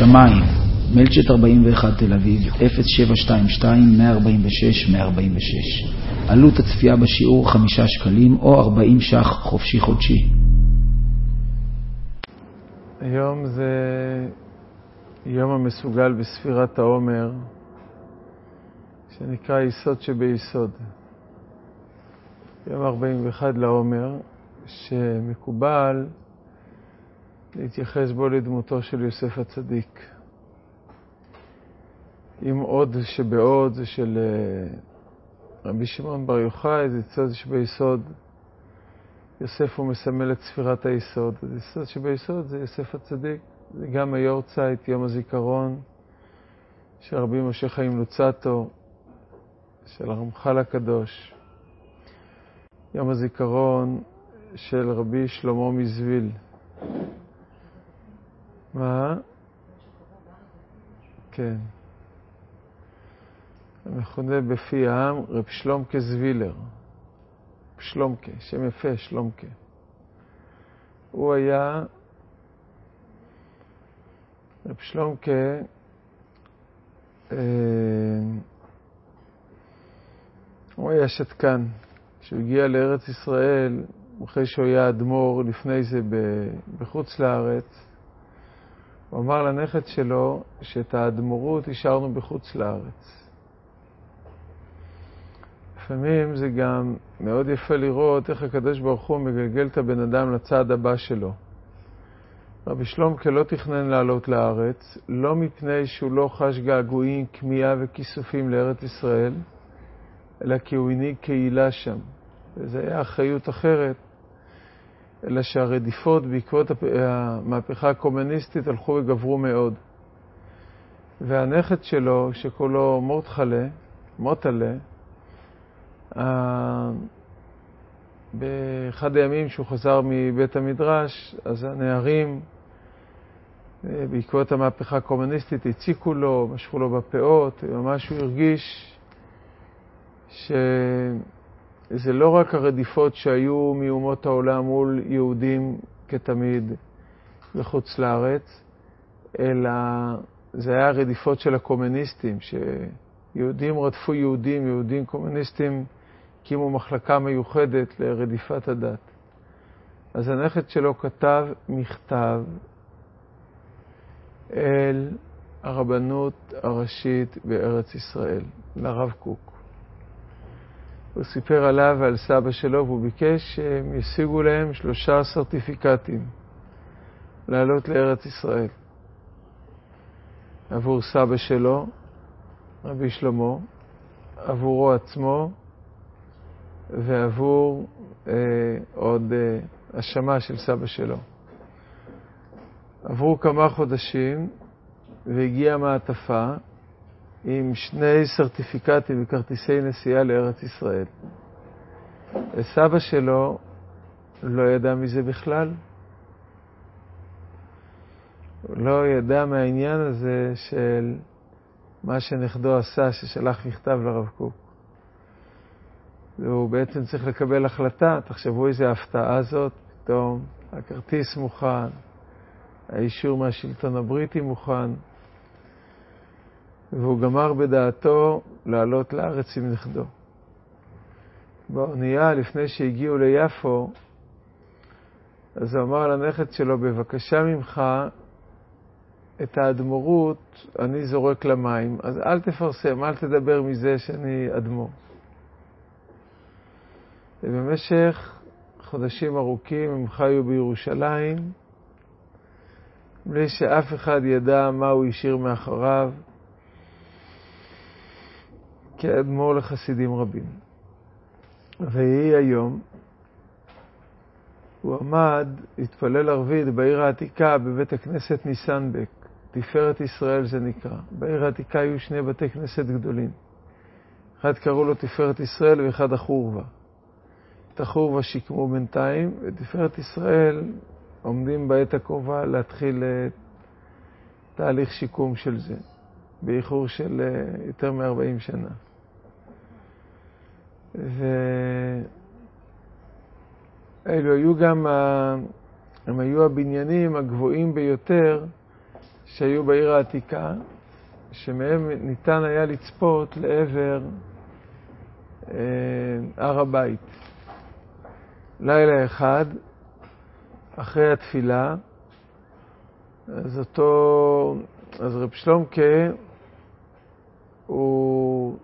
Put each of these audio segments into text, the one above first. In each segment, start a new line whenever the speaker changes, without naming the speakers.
שמיים, מלצ'ט 41 תל אביב, 0722-146-146. עלות הצפייה בשיעור 5 שקלים או 40 ש"ח חופשי חודשי.
היום זה יום המסוגל בספירת העומר, שנקרא יסוד שביסוד. יום 41 לעומר, שמקובל להתייחס בו לדמותו של יוסף הצדיק. אם עוד שבעוד זה של רבי שמעון בר יוחאי, זה יסוד שביסוד. יוסף הוא מסמל את ספירת היסוד. יסוד שביסוד זה יוסף הצדיק. זה גם היורצייט, יום הזיכרון של רבי משה חיים לוצאטו, של הרמח"ל הקדוש. יום הזיכרון של רבי שלמה מזוויל. מה? כן. המכונה בפי העם רב שלומקה זווילר. שלומקה, שם יפה, שלומקה. הוא היה, רב שלומקה, הוא היה שתקן. כשהוא הגיע לארץ ישראל, אחרי שהוא היה אדמו"ר לפני זה בחוץ לארץ, הוא אמר לנכד שלו שאת האדמו"רות השארנו בחוץ לארץ. לפעמים זה גם מאוד יפה לראות איך הקדוש ברוך הוא מגלגל את הבן אדם לצד הבא שלו. רבי שלומקה לא תכנן לעלות לארץ, לא מפני שהוא לא חש געגועים, כמיהה וכיסופים לארץ ישראל, אלא כי הוא הנהיג קהילה שם. וזה היה אחריות אחרת, אלא שהרדיפות בעקבות המהפכה הקומוניסטית הלכו וגברו מאוד. והנכד שלו, שקולו מוטלה, באחד הימים שהוא חזר מבית המדרש, אז הנערים, בעקבות המהפכה הקומוניסטית, הציקו לו, משכו לו בפאות, ממש הוא הרגיש שזה לא רק הרדיפות שהיו מאומות העולם מול יהודים כתמיד בחוץ לארץ, אלא זה היה הרדיפות של הקומוניסטים, שיהודים רדפו יהודים, יהודים קומוניסטים הקימו מחלקה מיוחדת לרדיפת הדת. אז הנכד שלו כתב מכתב אל הרבנות הראשית בארץ ישראל, לרב קוק. הוא סיפר עליו ועל סבא שלו, והוא ביקש שהם ישיגו להם 3 סרטיפיקטים לעלות לארץ ישראל. עבור סבא שלו, רבי שלמה, עבורו עצמו, ועבור עוד השמה של סבא שלו. עברו כמה חודשים, והגיעה מעטפה עם 2 סרטיפיקטים וכרטיסי נסיעה לארץ ישראל. וסבא שלו לא ידע מזה בכלל. הוא לא ידע מהעניין הזה של מה שנכדו עשה, ששלח מכתב לרב קוק. והוא בעצם צריך לקבל החלטה. תחשבו איזה הפתעה זאת, פתאום הכרטיס מוכן, האישור מהשלטון הבריטי מוכן, והוא גמר בדעתו לעלות לארץ עם נכדו. באונייה, לפני שהגיעו ליפו, אז הוא אמר לנכד שלו, בבקשה ממך, את האדמו"רות אני זורק למים, אז אל תפרסם, אל תדבר מזה שאני אדמו"ר. ובמשך חודשים ארוכים הם חיו בירושלים, בלי שאף אחד ידע מה הוא השאיר מאחריו, כאדמו"ר לחסידים רבים. ויהי היום, הוא עמד, התפלל ערבית בעיר העתיקה בבית הכנסת ניסנבק, תפארת ישראל זה נקרא. בעיר העתיקה היו 2 בתי כנסת גדולים. אחד קראו לו תפארת ישראל ואחד החורבה. את החורבה שיקמו בינתיים, ותפארת ישראל עומדים בעת הקרובה להתחיל תהליך שיקום של זה, באיחור של יותר מ-40 שנה. ואלו היו גם, הם היו הבניינים הגבוהים ביותר שהיו בעיר העתיקה, שמהם ניתן היה לצפות לעבר הר הבית. לילה אחד, אחרי התפילה, אז רב שלומקה, הוא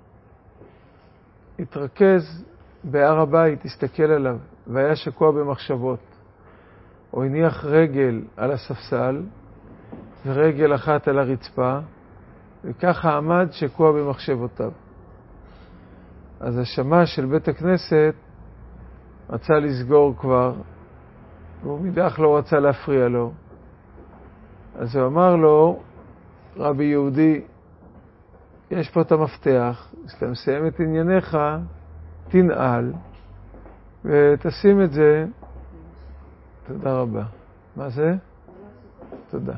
התרכז בהר הבית, הסתכל עליו, והיה שקוע במחשבות. הוא הניח רגל על הספסל, ורגל אחת על הרצפה, וככה עמד שקוע במחשבותיו. אז השמש של בית הכנסת רצה לסגור כבר, והוא מדרך לא רצה להפריע לו. אז הוא אמר לו, רבי יהודי, יש פה את המפתח, כשאתה מסיים את ענייניך, תנעל, ותשים את זה. תודה רבה. מה זה? תודה.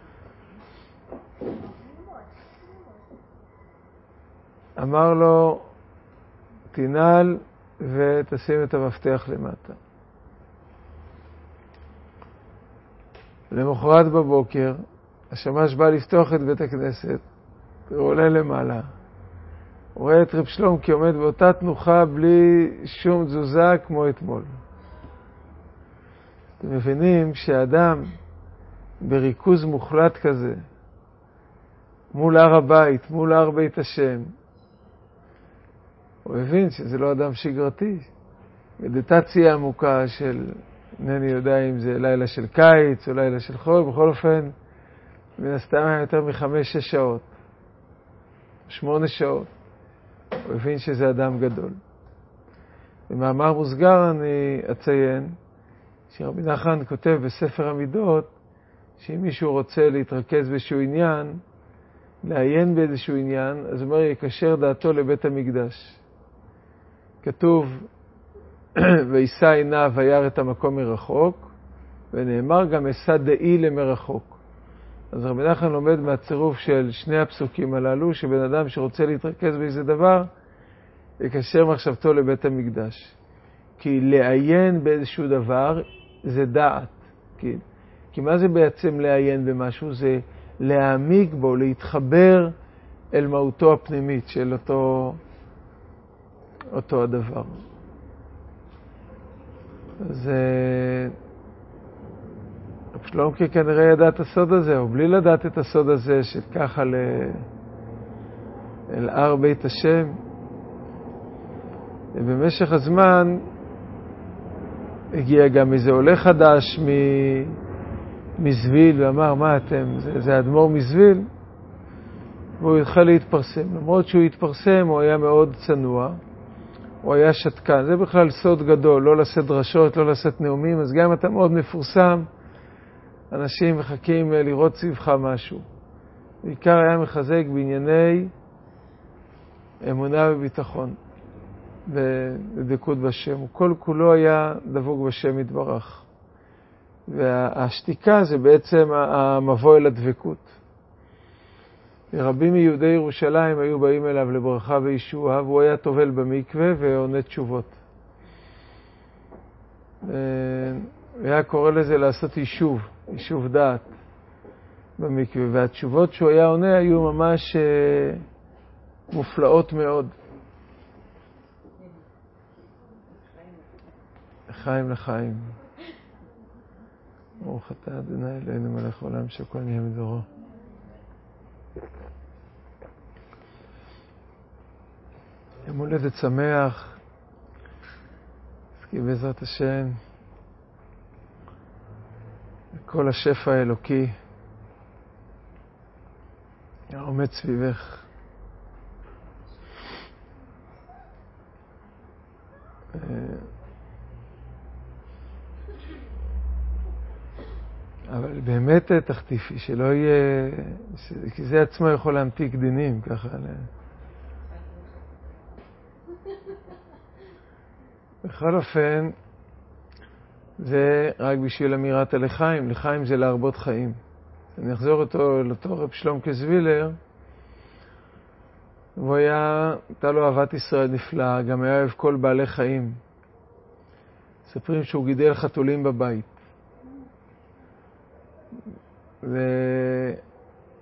אמר לו, תנעל ותשים את המפתח למטה. למחרת בבוקר, השמש בא לפתוח את בית הכנסת, הוא עולה למעלה. הוא רואה את רב שלומקה עומד באותה תנוחה בלי שום תזוזה כמו אתמול. אתם מבינים שהאדם בריכוז מוחלט כזה, מול הר הבית, מול הר בית השם, הוא הבין שזה לא אדם שגרתי. מדיטציה עמוקה של, אינני יודע אם זה לילה של קיץ או לילה של חול, בכל אופן, מן הסתם היה יותר מ5-6 שעות, 8 שעות. הוא הבין שזה אדם גדול. במאמר מוסגר אני אציין שרבי נחמן כותב בספר המידות, שאם מישהו רוצה להתרכז באיזשהו עניין, לעיין באיזשהו עניין, אז הוא אומר, יקשר דעתו לבית המקדש. כתוב, וישא עיניו וירא את המקום מרחוק, ונאמר גם אשא דעי למרחוק. אז רבי נחמן לומד מהצירוף של שני הפסוקים הללו, שבן אדם שרוצה להתרכז באיזה דבר, יקשר מחשבתו לבית המקדש. כי לעיין באיזשהו דבר זה דעת. כי מה זה בעצם לעיין במשהו? זה להעמיק בו, להתחבר אל מהותו הפנימית של אותו הדבר. אז רב שלומקה כנראה ידע את הסוד הזה, או בלי לדעת את הסוד הזה של ככה אל הר בית השם. ובמשך הזמן הגיע גם איזה עולה חדש מזוויל ואמר, מה אתם, זה אדמו"ר מזוויל? והוא התחיל להתפרסם. למרות שהוא התפרסם, הוא היה מאוד צנוע, הוא היה שתקן. זה בכלל סוד גדול, לא לשאת דרשות, לא לשאת נאומים, אז גם אתה מאוד מפורסם, אנשים מחכים לראות סביבך משהו. בעיקר היה מחזק בענייני אמונה וביטחון ודבקות בשם. הוא כל כולו היה דבוק בשם יתברך. והשתיקה זה בעצם המבוא אל הדבקות. רבים מיהודי ירושלים היו באים אליו לברכה וישועה, והוא היה טובל במקווה ועונה תשובות. היה קורא לזה לעשות יישוב דעת במקווה, והתשובות שהוא היה עונה היו ממש מופלאות מאוד. לחיים לחיים. ברוך אתה אדוני אלוהינו מלך העולם שהכל נהיה מדברו. יום הולדת שמח, כי בעזרת השם כל השפע האלוקי עומד סביבך. אבל באמת תחטיפי, שלא יהיה, כי זה עצמו יכול להמתיק דינים ככה. בכל אופן, זה רק בשביל אמירת הלחיים. לחיים זה להרבות חיים. אני אחזור לאותו רב שלומקה זווילר, והוא הייתה לו אהבת ישראל נפלאה, גם היה אוהב כל בעלי חיים. מספרים שהוא גידל חתולים בבית.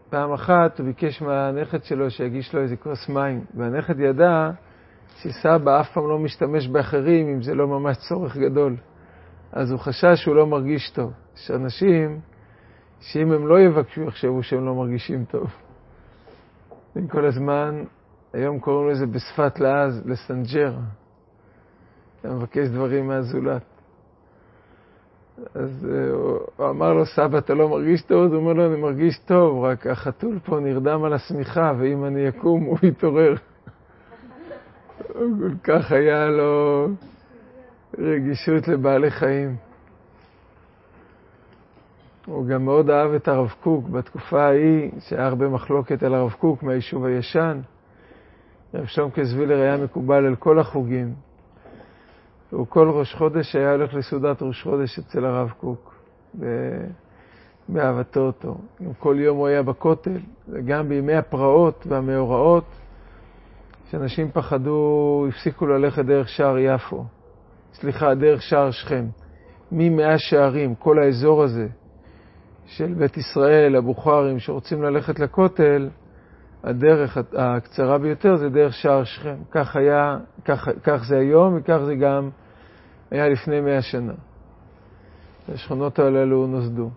פעם אחת הוא ביקש מהנכד שלו שיגיש לו איזה כוס מים, והנכד ידע שסבא אף פעם לא משתמש באחרים אם זה לא ממש צורך גדול. אז הוא חשש שהוא לא מרגיש טוב. יש אנשים שאם הם לא יבקשו יחשבו שהם לא מרגישים טוב. כל הזמן, היום קוראים לזה בשפת לעז, לסנג'ר. אתה מבקש דברים מהזולת. אז הוא אמר לו, סבא, אתה לא מרגיש טוב? אז הוא אומר לו, אני מרגיש טוב, רק החתול פה נרדם על השמיכה, ואם אני אקום הוא יתעורר. כל כך היה לו רגישות לבעלי חיים. הוא גם מאוד אהב את הרב קוק בתקופה ההיא, שהיה הרבה מחלוקת על הרב קוק מהיישוב הישן. רב שלומקה זווילר היה מקובל על כל החוגים. הוא כל ראש חודש היה הולך לסעודת ראש חודש אצל הרב קוק, באהבתו אותו. כל יום הוא היה בכותל, וגם בימי הפרעות והמאורעות, שאנשים פחדו, הפסיקו ללכת דרך שער יפו. דרך שער שכם. מ100 שערים, כל האזור הזה של בית ישראל, הבוכרים שרוצים ללכת לכותל, הדרך הקצרה ביותר זה דרך שער שכם. כך זה היום, וכך זה גם היה לפני 100 שנה. השכונות הללו נוסדו.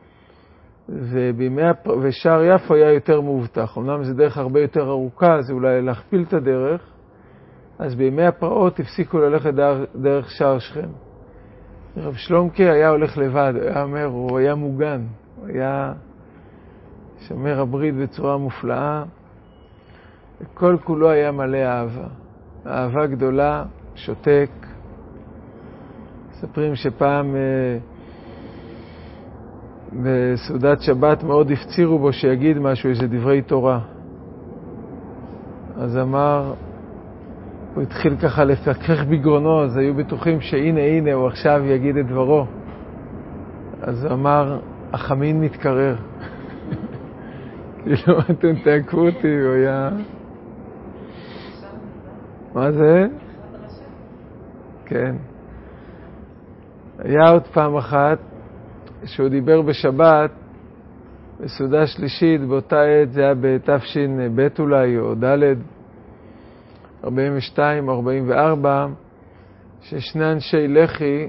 ושער יפו היה יותר מאובטח. אמנם זה דרך הרבה יותר ארוכה, זה אולי להכפיל את הדרך, אז בימי הפרעות הפסיקו ללכת דרך שער שכם. רב שלומקה היה הולך לבד, הוא היה מוגן, הוא היה שומר הברית בצורה מופלאה, וכל כולו היה מלא אהבה. אהבה גדולה, שותק. מספרים שפעם בסעודת שבת מאוד הפצירו בו שיגיד משהו, איזה דברי תורה. אז אמר, הוא התחיל ככה לפקח בגרונו, אז היו בטוחים שהנה הוא עכשיו יגיד את דברו. אז הוא אמר, החמין מתקרר. כאילו, אתם תעקבו אותי, הוא היה... מה זה? כן. היה עוד פעם אחת שהוא דיבר בשבת, בסעודה שלישית, באותה עת, זה היה בתש"ב אולי, או ד' 42 או 44, ששני אנשי לח"י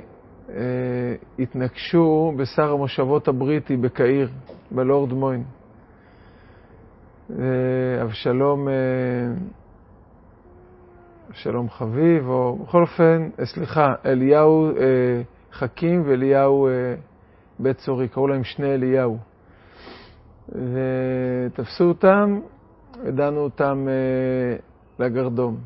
התנגשו בשר המושבות הבריטי בקהיר, בלורד מוין. אבשלום חביב, או בכל אופן, אליהו חכים ואליהו בית צורי, קראו להם שני אליהו. ותפסו אותם, ודנו אותם לגרדום.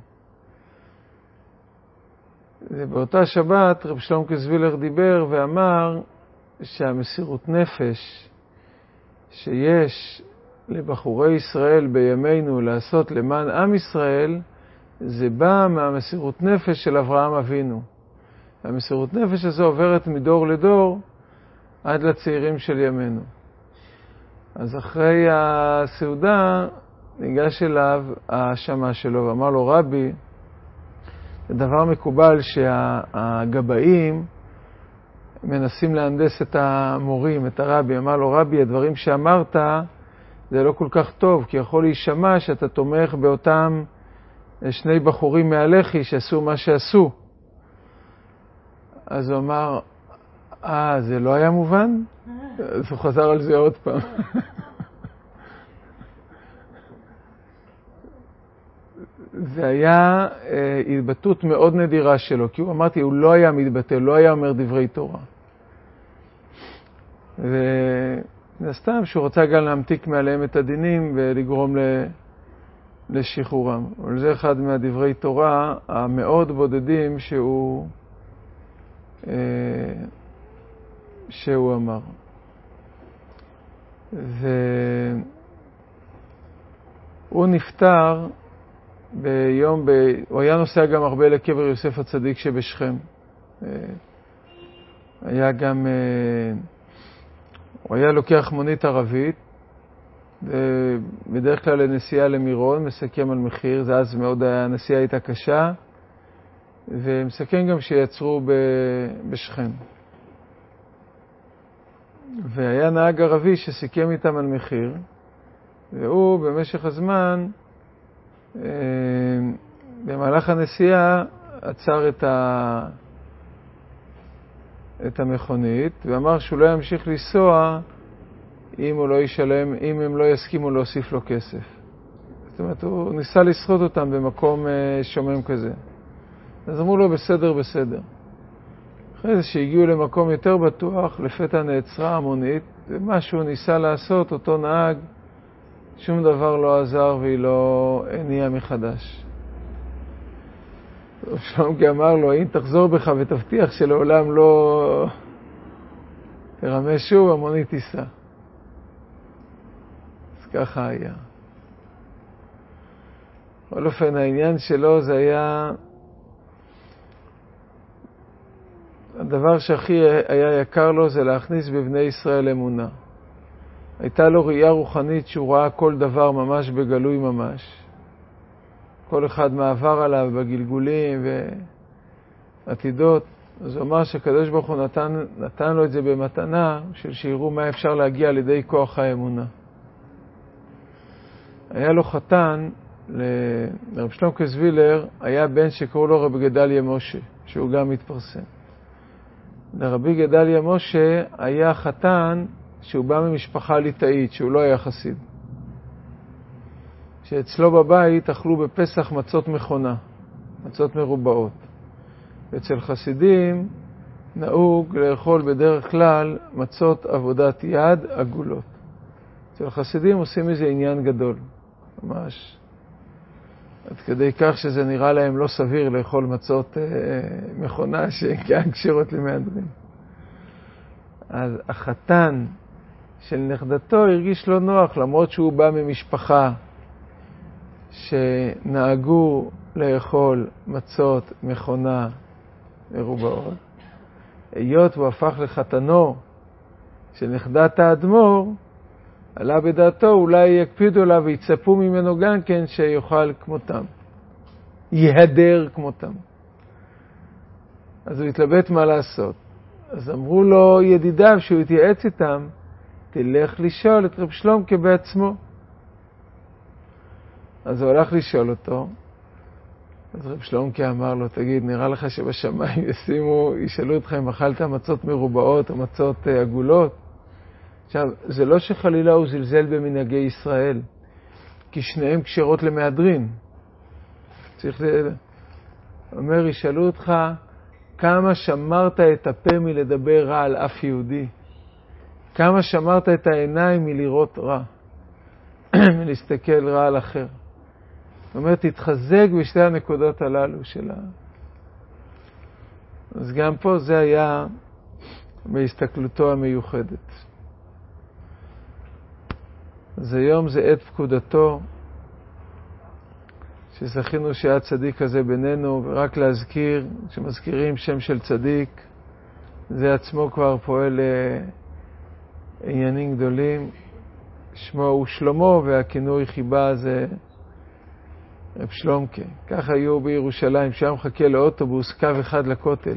ובאותה שבת רב שלומקה זווילר דיבר ואמר שהמסירות נפש שיש לבחורי ישראל בימינו לעשות למען עם ישראל, זה בא מהמסירות נפש של אברהם אבינו. המסירות נפש הזו עוברת מדור לדור עד לצעירים של ימינו. אז אחרי הסעודה ניגש אליו השמה שלו ואמר לו, רבי, זה דבר מקובל שהגבאים מנסים להנדס את המורים, את הרבי. אמר לו, רבי, הדברים שאמרת זה לא כל כך טוב, כי יכול להישמע שאתה תומך באותם שני בחורים מהלח"י שעשו מה שעשו. אז הוא אמר, זה לא היה מובן? אז הוא חזר על זה עוד פעם. זה היה התבטאות מאוד נדירה שלו, כי הוא אמרתי, הוא לא היה מתבטא, לא היה אומר דברי תורה. ונסתם שהוא רצה גם להמתיק מעליהם את הדינים ולגרום לשחרורם. אבל זה אחד מהדברי תורה המאוד בודדים שהוא אמר. והוא נפטר הוא היה נוסע גם הרבה לקבר יוסף הצדיק שבשכם. היה גם, הוא היה לוקח מונית ערבית, בדרך כלל לנסיעה למירון, מסכם על מחיר, זה אז מאוד הנסיעה הייתה קשה, ומסכם גם שיצרו בשכם. והיה נהג ערבי שסיכם איתם על מחיר, והוא במשך הזמן, במהלך הנסיעה, עצר את המכונית, ואמר שהוא לא ימשיך לנסוע אם הוא לא ישלם, אם הם לא יסכימו להוסיף לו כסף. זאת אומרת, הוא ניסה לסחוט אותם במקום שומם כזה. אז אמרו לו, בסדר, בסדר. אחרי זה שהגיעו למקום יותר בטוח, לפתע נעצרה המונית, ומה שהוא ניסה לעשות, אותו נהג, שום דבר לא עזר והיא לא הניעה מחדש. שלומקי אמר לו, אם תחזור בך ותבטיח שלעולם לא תרמה שוב, המונית תיסע. אז ככה היה. בכל אופן, העניין שלו זה היה הדבר שהכי היה יקר לו, זה להכניס בבני ישראל אמונה. הייתה לו ראייה רוחנית שהוא ראה כל דבר ממש בגלוי ממש. כל אחד מעבר עליו בגלגולים ועתידות. אז הוא אמר שהקדוש ברוך הוא נתן לו את זה במתנה, של שיראו מה אפשר להגיע על ידי כוח האמונה. היה לו חתן, לרב שלמה זווילר, היה בן שקראו לו רבי גדליה משה, שהוא גם מתפרסם. לרבי גדליה משה היה חתן שהוא בא ממשפחה ליטאית, שהוא לא היה חסיד. שאצלו בבית אכלו בפסח מצות מכונה, מצות מרובעות. ואצל חסידים נהוג לאכול בדרך כלל מצות עבודת יד עגולות. אצל חסידים עושים איזה עניין גדול, ממש. עד כדי כך שזה נראה להם לא סביר לאכול מצות מכונה שכאן קשירות למהדרין. אז החתן של נכדתו הרגיש לא נוח, למרות שהוא בא ממשפחה שנהגו לאכול מצות מכונה מרובעות. היות הוא הפך לחתנו של נכדת האדמו"ר, עלה בדעתו, אולי יקפידו לה ויצפו ממנו גם כן שיוכל כמותם, יהדר כמותם. אז הוא התלבט מה לעשות. אז אמרו לו ידידיו שהוא התייעץ איתם, תלך לשאול את רב שלומקה בעצמו. אז הוא הלך לשאול אותו. אז רב שלומקה אמר לו, תגיד, נראה לך שבשמיים ישאלו אותך אם אכלת מצות מרובעות או מצות עגולות? עכשיו, זה לא שחלילה הוא זלזל במנהגי ישראל, כי שניהם קשרות למהדרין. צריך אומר, ישאלו אותך, כמה שמרת את הפה מלדבר רע על אף יהודי? כמה שמרת את העיניים מלראות רע? מלהסתכל רע על אחר. זאת אומרת, תתחזק בשתי הנקודות הללו שלה. אז גם פה זה היה בהסתכלותו המיוחדת. אז היום זה עת פקודתו, שזכינו שהיה צדיק כזה בינינו, ורק להזכיר, שמזכירים שם של צדיק, זה עצמו כבר פועל עניינים גדולים. שמו הוא שלמה, והכינוי חיבה זה רב שלומקה. ככה היו בירושלים, שם מחכה לאוטובוס, קו אחד לכותל.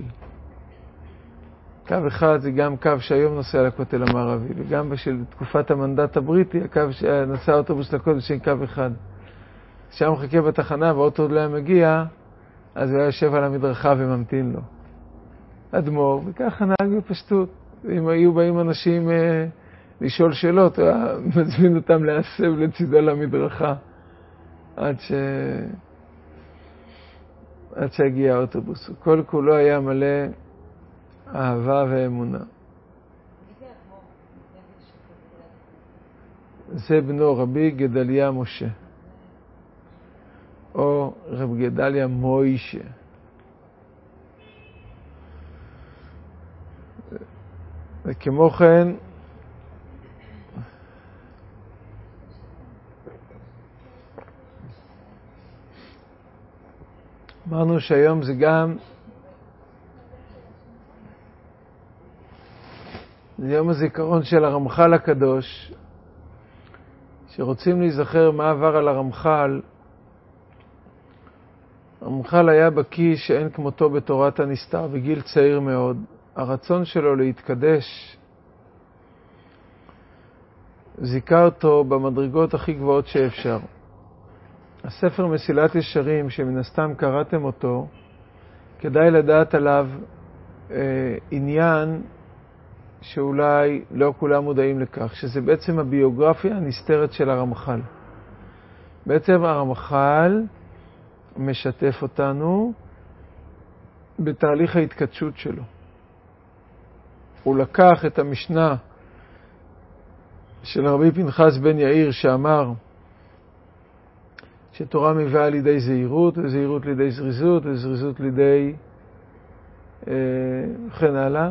קו אחד זה גם קו שהיום נוסע לכותל המערבי, וגם בשל תקופת המנדט הבריטי, הקו שנסע אוטובוס לכותל שאין קו אחד. שם מחכה בתחנה והאוטו עוד לא היה מגיע, אז הוא היה יושב על המדרכה וממתין לו. אדמו"ר, וככה נהג בפשטות. אם היו באים אנשים לשאול שאלות, הוא היה מזמין אותם להסב לצידו למדרכה, עד שהגיע האוטובוס. כל כולו היה מלא אהבה ואמונה. זה בנו רבי גדליה משה, או רב גדליה מוישה. וכמו כן, אמרנו שהיום זה גם זה יום הזיכרון של הרמח"ל הקדוש, שרוצים להיזכר מה עבר על הרמח"ל. הרמח"ל היה בקיא שאין כמותו בתורת הנסתר בגיל צעיר מאוד. הרצון שלו להתקדש זיכה אותו במדרגות הכי גבוהות שאפשר. הספר מסילת ישרים, שמן הסתם קראתם אותו, כדאי לדעת עליו עניין שאולי לא כולם מודעים לכך, שזה בעצם הביוגרפיה הנסתרת של הרמח"ל. בעצם הרמח"ל משתף אותנו בתהליך ההתקדשות שלו. הוא לקח את המשנה של רבי פנחס בן יאיר שאמר שתורה מביאה לידי זהירות, וזהירות לידי זריזות, וזריזות לידי וכן הלאה,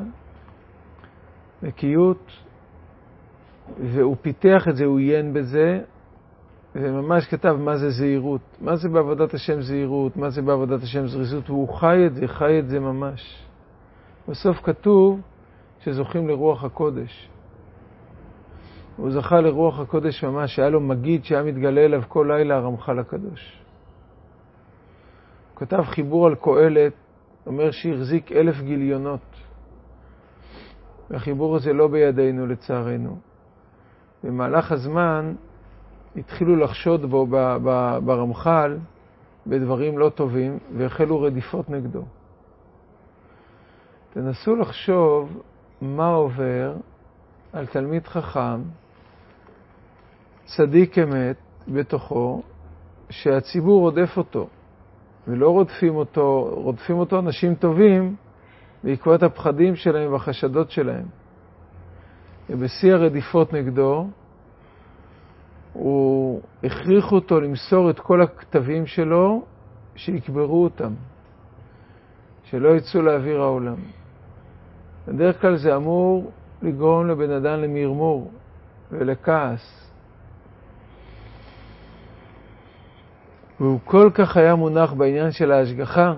נקיות, והוא פיתח את זה, הוא עיין בזה, וממש כתב מה זה זהירות, מה זה בעבודת השם זהירות, מה זה בעבודת השם זריזות, והוא חי את זה ממש. בסוף כתוב שזוכים לרוח הקודש. הוא זכה לרוח הקודש ממש, שהיה לו מגיד שהיה מתגלה אליו כל לילה הרמח"ל הקדוש. הוא כתב חיבור על קהלת, אומר שהחזיק 1000 גיליונות. והחיבור הזה לא בידינו לצערנו. במהלך הזמן התחילו לחשוד בו ברמח"ל בדברים לא טובים, והחלו רדיפות נגדו. תנסו לחשוב מה עובר על תלמיד חכם, צדיק אמת בתוכו, שהציבור רודף אותו, ולא רודפים אותו אנשים טובים בעקבות הפחדים שלהם והחשדות שלהם. ובשיא הרדיפות נגדו, הוא הכריח אותו למסור את כל הכתבים שלו, שיקברו אותם, שלא יצאו לאוויר העולם. בדרך כלל זה אמור לגרום לבן אדם למרמור ולכעס. והוא כל כך היה מונח בעניין של ההשגחה,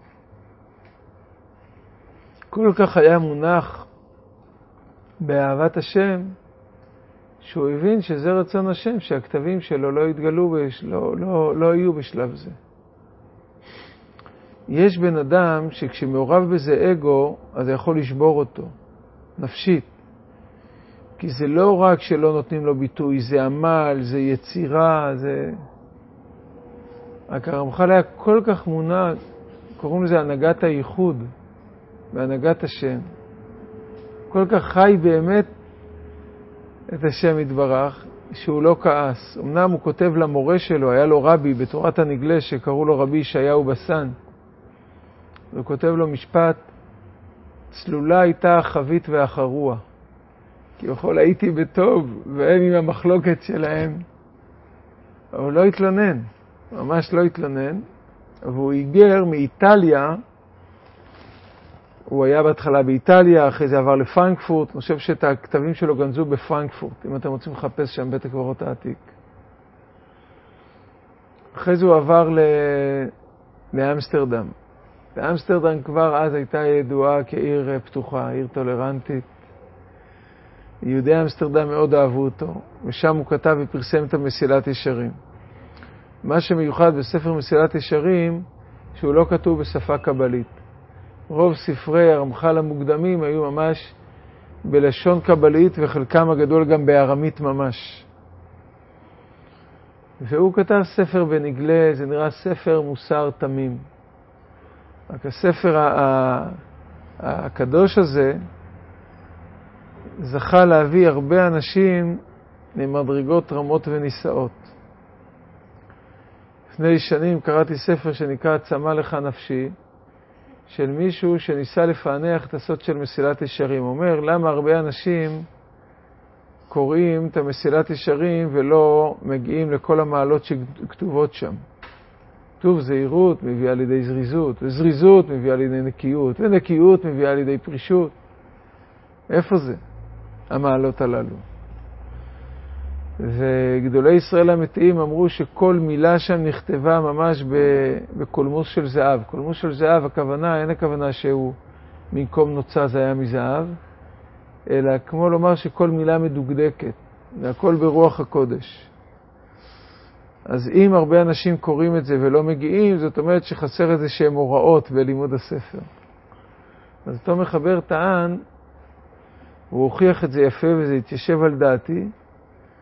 כל כך היה מונח באהבת השם, שהוא הבין שזה רצון השם, שהכתבים שלו לא יתגלו, לא יהיו בשלב זה. יש בן אדם שכשמעורב בזה אגו, אז זה יכול לשבור אותו, נפשית. כי זה לא רק שלא נותנים לו ביטוי, זה עמל, זה יצירה, זה... רק הרמח"ל היה כל כך מונע, קוראים לזה הנהגת הייחוד, בהנהגת השם. כל כך חי באמת את השם יתברך, שהוא לא כעס. אמנם הוא כותב למורה שלו, היה לו רבי בתורת הנגלה שקראו לו רבי ישעיהו בסן. הוא כותב לו משפט, צלולה הייתה החבית והחרוע. כביכול הייתי בטוב, והם עם המחלוקת שלהם. אבל הוא לא התלונן, ממש לא התלונן. והוא היגר מאיטליה, הוא היה בהתחלה באיטליה, אחרי זה עבר לפרנקפורט. אני חושב שאת הכתבים שלו גנזו בפרנקפורט, אם אתם רוצים לחפש שם בית הקברות העתיק. אחרי זה הוא עבר לאמסטרדם. ואמסטרדם כבר אז הייתה ידועה כעיר פתוחה, עיר טולרנטית. יהודי אמסטרדם מאוד אהבו אותו, ושם הוא כתב ופרסם את מסילת ישרים. מה שמיוחד בספר מסילת ישרים, שהוא לא כתוב בשפה קבלית. רוב ספרי הרמח"ל המוקדמים היו ממש בלשון קבלית, וחלקם הגדול גם בארמית ממש. והוא כתב ספר בנגלה, זה נראה ספר מוסר תמים. רק הספר הקדוש הזה זכה להביא הרבה אנשים למדרגות רמות ונישאות. לפני שנים קראתי ספר שנקרא צמא לך נפשי, של מישהו שניסה לפענח את הסוד של מסילת ישרים. הוא אומר, למה הרבה אנשים קוראים את המסילת ישרים ולא מגיעים לכל המעלות שכתובות שם? כתוב זהירות מביאה לידי זריזות, וזריזות מביאה לידי נקיות, ונקיות מביאה לידי פרישות. איפה זה? המעלות הללו. וגדולי ישראל האמיתיים אמרו שכל מילה שם נכתבה ממש בקולמוס של זהב. קולמוס של זהב, הכוונה, אין הכוונה שהוא במקום נוצה זה היה מזהב, אלא כמו לומר שכל מילה מדוקדקת, והכל ברוח הקודש. אז אם הרבה אנשים קוראים את זה ולא מגיעים, זאת אומרת שחסר איזה שהם הוראות בלימוד הספר. אז אותו מחבר טען, הוא הוכיח את זה יפה וזה התיישב על דעתי,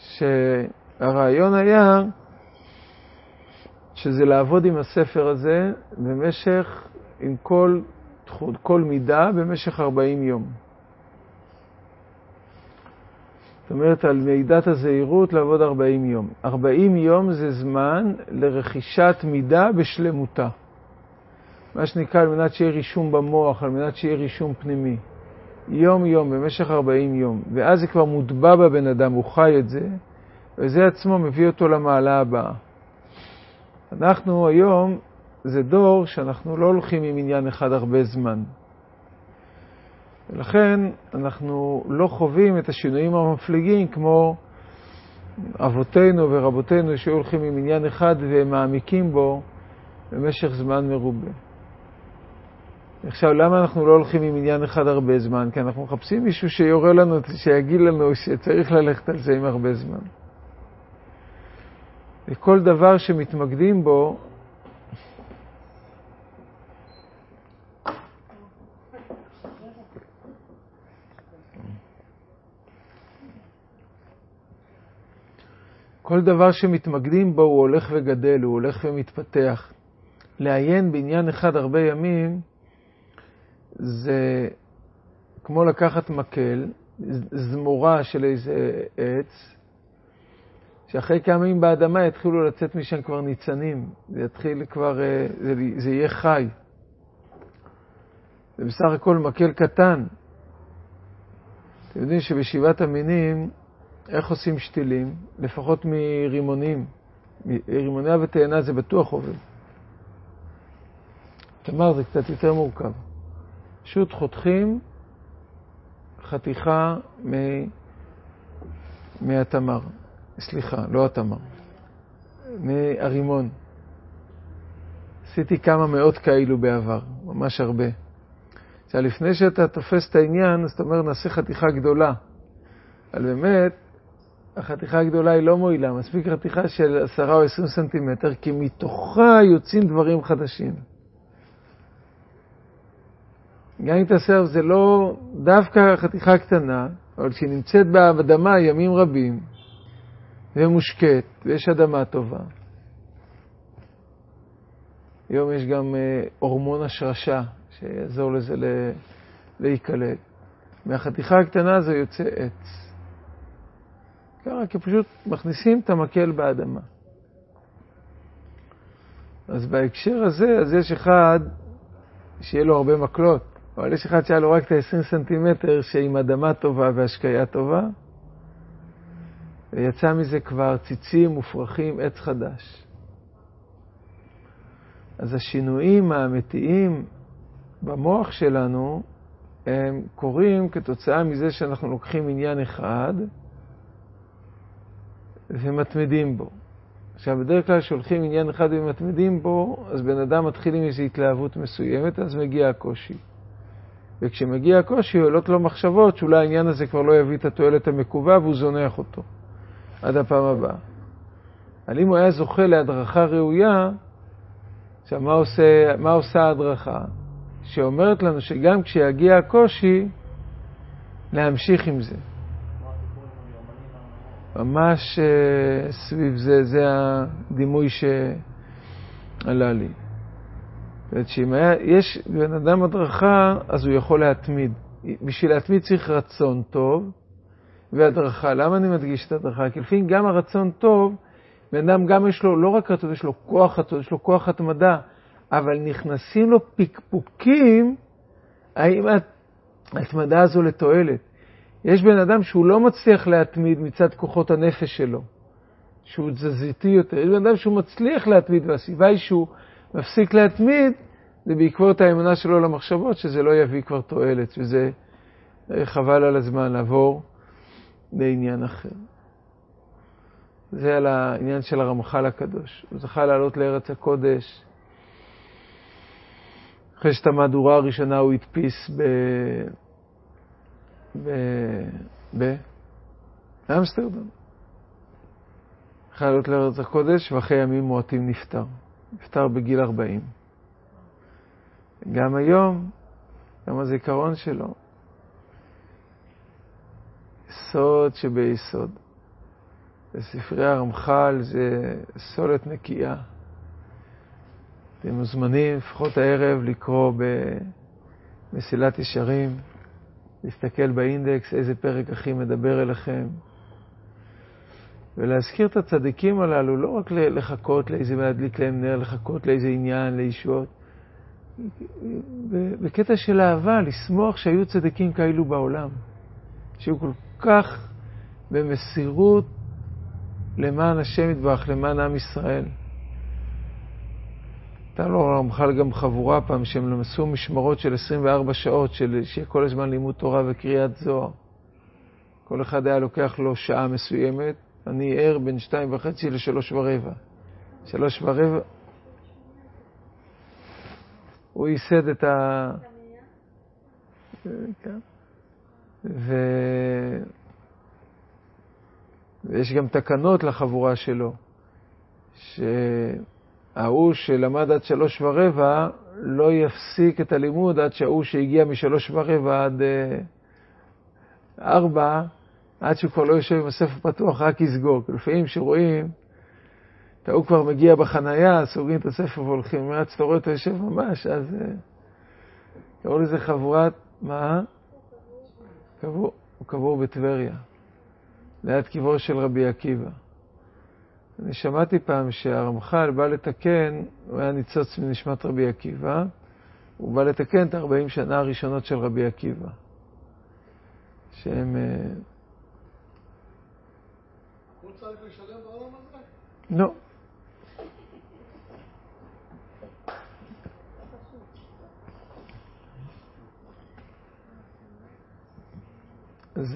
שהרעיון היה שזה לעבוד עם הספר הזה במשך, עם כל מידה במשך 40 יום. זאת אומרת, על מידת הזהירות לעבוד 40 יום. 40 יום זה זמן לרכישת מידה בשלמותה. מה שנקרא על מנת שיהיה רישום במוח, על מנת שיהיה רישום פנימי. יום במשך 40 יום. ואז זה כבר מוטבע בבן אדם, הוא חי את זה, וזה עצמו מביא אותו למעלה הבאה. אנחנו היום, זה דור שאנחנו לא הולכים עם עניין אחד הרבה זמן. ולכן אנחנו לא חווים את השינויים המפליגים כמו אבותינו ורבותינו שהיו הולכים עם עניין אחד והם מעמיקים בו במשך זמן מרובה. עכשיו, למה אנחנו לא הולכים עם עניין אחד הרבה זמן? כי אנחנו מחפשים מישהו שיורה לנו, שיגיד לנו שצריך ללכת על זה עם הרבה זמן. וכל דבר שמתמקדים בו, כל דבר שמתמקדים בו הוא הולך וגדל, הוא הולך ומתפתח. לעיין בעניין אחד הרבה ימים, זה כמו לקחת מקל, זמורה של איזה עץ, שאחרי כמה ימים באדמה יתחילו לצאת משם כבר ניצנים, זה יתחיל כבר, זה יהיה חי. זה בסך הכל מקל קטן. אתם יודעים שבשבעת המינים, איך עושים שתילים? לפחות מרימונים. רימוני ותאנה זה בטוח עובד. תמר זה קצת יותר מורכב. פשוט חותכים חתיכה מהתמר. סליחה, לא התמר. מהרימון. עשיתי כמה מאות כאלו בעבר, ממש הרבה. עכשיו, לפני שאתה תופס את העניין, אז אתה אומר, נעשה חתיכה גדולה. אבל באמת, החתיכה הגדולה היא לא מועילה. מספיק חתיכה של 10 או 20 סנטימטר, כי מתוכה יוצאים דברים חדשים. גם אם תעשה, זה לא דווקא חתיכה קטנה, אבל שהיא נמצאת באדמה ימים רבים, ומושקט, ויש אדמה טובה. היום יש גם הורמון השרשה, שיעזור לזה להיקלט. מהחתיכה הקטנה הזו יוצא עץ. ככה, כי פשוט מכניסים את המקל באדמה. אז בהקשר הזה, אז יש אחד שיהיה לו הרבה מקלות, אבל יש אחד שהיה לו רק את ה-20 סנטימטר שעם אדמה טובה והשקיה טובה, ויצא מזה כבר ציצים מופרחים, עץ חדש. אז השינויים האמיתיים במוח שלנו, הם קורים כתוצאה מזה שאנחנו לוקחים עניין אחד, ומתמדים בו. עכשיו, בדרך כלל שולחים עניין אחד ומתמדים בו, אז בן אדם מתחיל עם איזו התלהבות מסוימת, אז מגיע הקושי. וכשמגיע הקושי, עולות לו מחשבות שאולי העניין הזה כבר לא יביא את התועלת המקווה, והוא זונח אותו עד הפעם הבאה. אבל אם הוא היה זוכה להדרכה ראויה, עכשיו, מה עושה ההדרכה? שאומרת לנו שגם כשיגיע הקושי, להמשיך עם זה. ממש סביב זה, זה הדימוי שעלה לי. זאת אומרת שאם יש בן אדם הדרכה, אז הוא יכול להתמיד. בשביל להתמיד צריך רצון טוב והדרכה. למה אני מדגיש את הדרכה? כי לפעמים גם הרצון טוב, בן אדם גם יש לו, לא רק רצון, יש לו כוח רצון, יש לו כוח התמדה, אבל נכנסים לו פיקפוקים, האם ההתמדה הזו לתועלת. יש בן אדם שהוא לא מצליח להתמיד מצד כוחות הנפש שלו, שהוא תזזיתי יותר. יש בן אדם שהוא מצליח להתמיד, והסיבה היא שהוא מפסיק להתמיד, זה בעקבות האמונה שלו למחשבות, שזה לא יביא כבר תועלת, וזה חבל על הזמן לעבור לעניין אחר. זה על העניין של הרמח"ל הקדוש. הוא זכה לעלות לארץ הקודש. אחרי שאת המהדורה הראשונה הוא הדפיס באמסטרדם. לעלות לארץ הקודש, ואחרי ימים מועטים נפטר. נפטר בגיל 40. גם היום, גם הזיכרון שלו, יסוד שביסוד. בספרי הרמח"ל זה סולת נקייה. אתם מוזמנים לפחות הערב לקרוא במסילת ישרים, להסתכל באינדקס איזה פרק הכי מדבר אליכם, ולהזכיר את הצדיקים הללו, לא רק לחכות לאיזה להדליק להם נר, לחכות לאיזה עניין, לישועות. בקטע של אהבה, לשמוח שהיו צדיקים כאלו בעולם, שהיו כל כך במסירות למען השם יתברך, למען עם ישראל. הייתה לו הרמח"ל גם חבורה פעם שהם עשו משמרות של 24 שעות, שכל הזמן לימוד תורה וקריאת זוהר. כל אחד היה לוקח לו שעה מסוימת, אני ער בין 2:30 ל-3:15. 3:15 הוא ייסד את ויש גם תקנות לחבורה שלו, שההוא שלמד עד 3:15 לא יפסיק את הלימוד עד שההוא שהגיע מ-3:15 עד 4, עד שהוא כבר לא יושב עם הספר פתוח, רק יסגור. לפעמים שרואים, הוא כבר מגיע בחנייה, סוגרים את הספר והולכים, מעט שאתה רואה, אתה יושב ממש, אז קראו לזה חבורת, מה? הוא קבור בטבריה, ליד קברו של רבי עקיבא. אני שמעתי פעם שהרמח"ל בא לתקן, הוא היה ניצוץ מנשמת רבי עקיבא, הוא בא לתקן את 40 שנה הראשונות של רבי עקיבא. שהם...
הוא צריך לשלם בעולם הזה?
לא. אז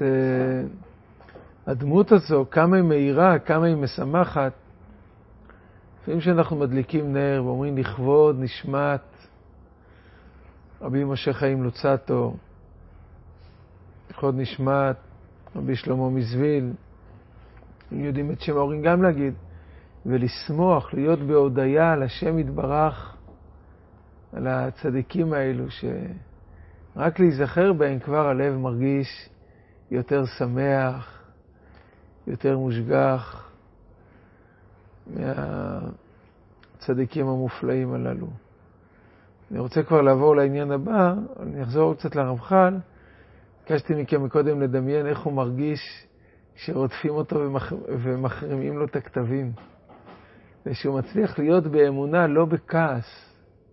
הדמות הזו, כמה היא מהירה, כמה היא משמחת. לפעמים שאנחנו מדליקים נר ואומרים לכבוד נשמת רבי משה חיים לוצאטו, לכבוד נשמת רבי שלמה מזוויל, הם יודעים את שם ההורים גם להגיד, ולשמוח, להיות בהודיה על השם יתברך, על הצדיקים האלו, שרק להיזכר בהם כבר הלב מרגיש יותר שמח, יותר מושגח מהצדיקים המופלאים הללו. אני רוצה כבר לעבור לעניין הבא, אני אחזור קצת לרמח"ל. ביקשתי מכם מקודם לדמיין איך הוא מרגיש כשרודפים אותו ומחרימים לו את הכתבים. ושהוא מצליח להיות באמונה, לא בכעס.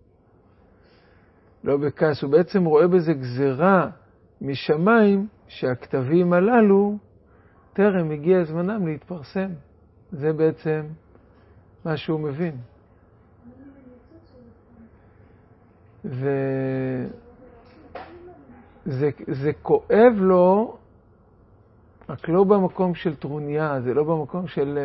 לא בכעס, הוא בעצם רואה בזה גזרה משמיים שהכתבים הללו טרם הגיע זמנם להתפרסם. זה בעצם מה שהוא מבין. זה כואב לו, רק לא במקום של טרוניה, זה לא במקום של...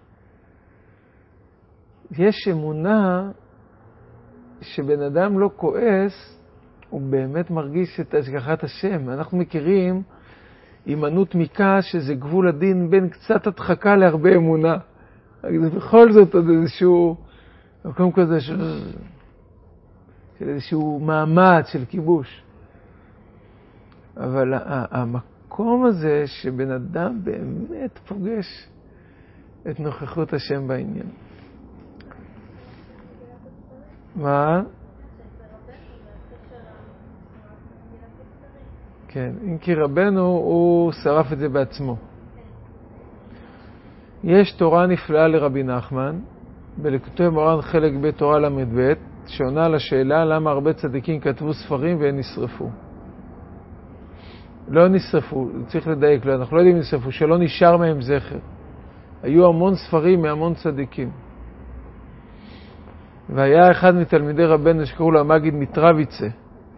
יש אמונה שבן אדם לא כועס, הוא באמת מרגיש את השגחת השם. אנחנו מכירים אימנות מכעס שזה גבול הדין בין קצת הדחקה להרבה אמונה. בכל זאת עוד איזשהו מקום כזה של איזשהו מאמץ של כיבוש. אבל המקום הזה שבן אדם באמת פוגש את נוכחות השם בעניין. מה? כן, אם כי רבנו הוא שרף את זה בעצמו. יש תורה נפלאה לרבי נחמן, בליקוטי מוהר"ן חלק ב' תורה ל"ב, שעונה על השאלה למה הרבה צדיקים כתבו ספרים והם נשרפו. לא נשרפו, צריך לדייק, לא, אנחנו לא יודעים נשרפו, שלא נשאר מהם זכר. היו המון ספרים מהמון צדיקים. והיה אחד מתלמידי רבנו שקראו לו המגיד מטרוויצה.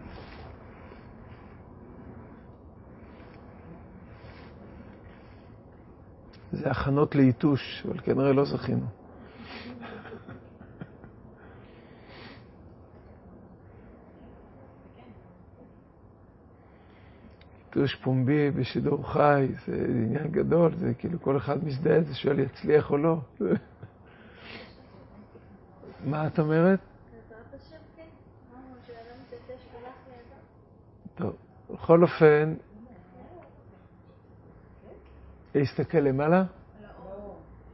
זה הכנות ליתוש, אבל כנראה לא זכינו. יתוש פומבי בשידור חי, זה עניין גדול, זה כאילו כל אחד מזדהה, זה שואל יצליח או לא. מה את אומרת? טוב, בכל אופן, להסתכל למעלה?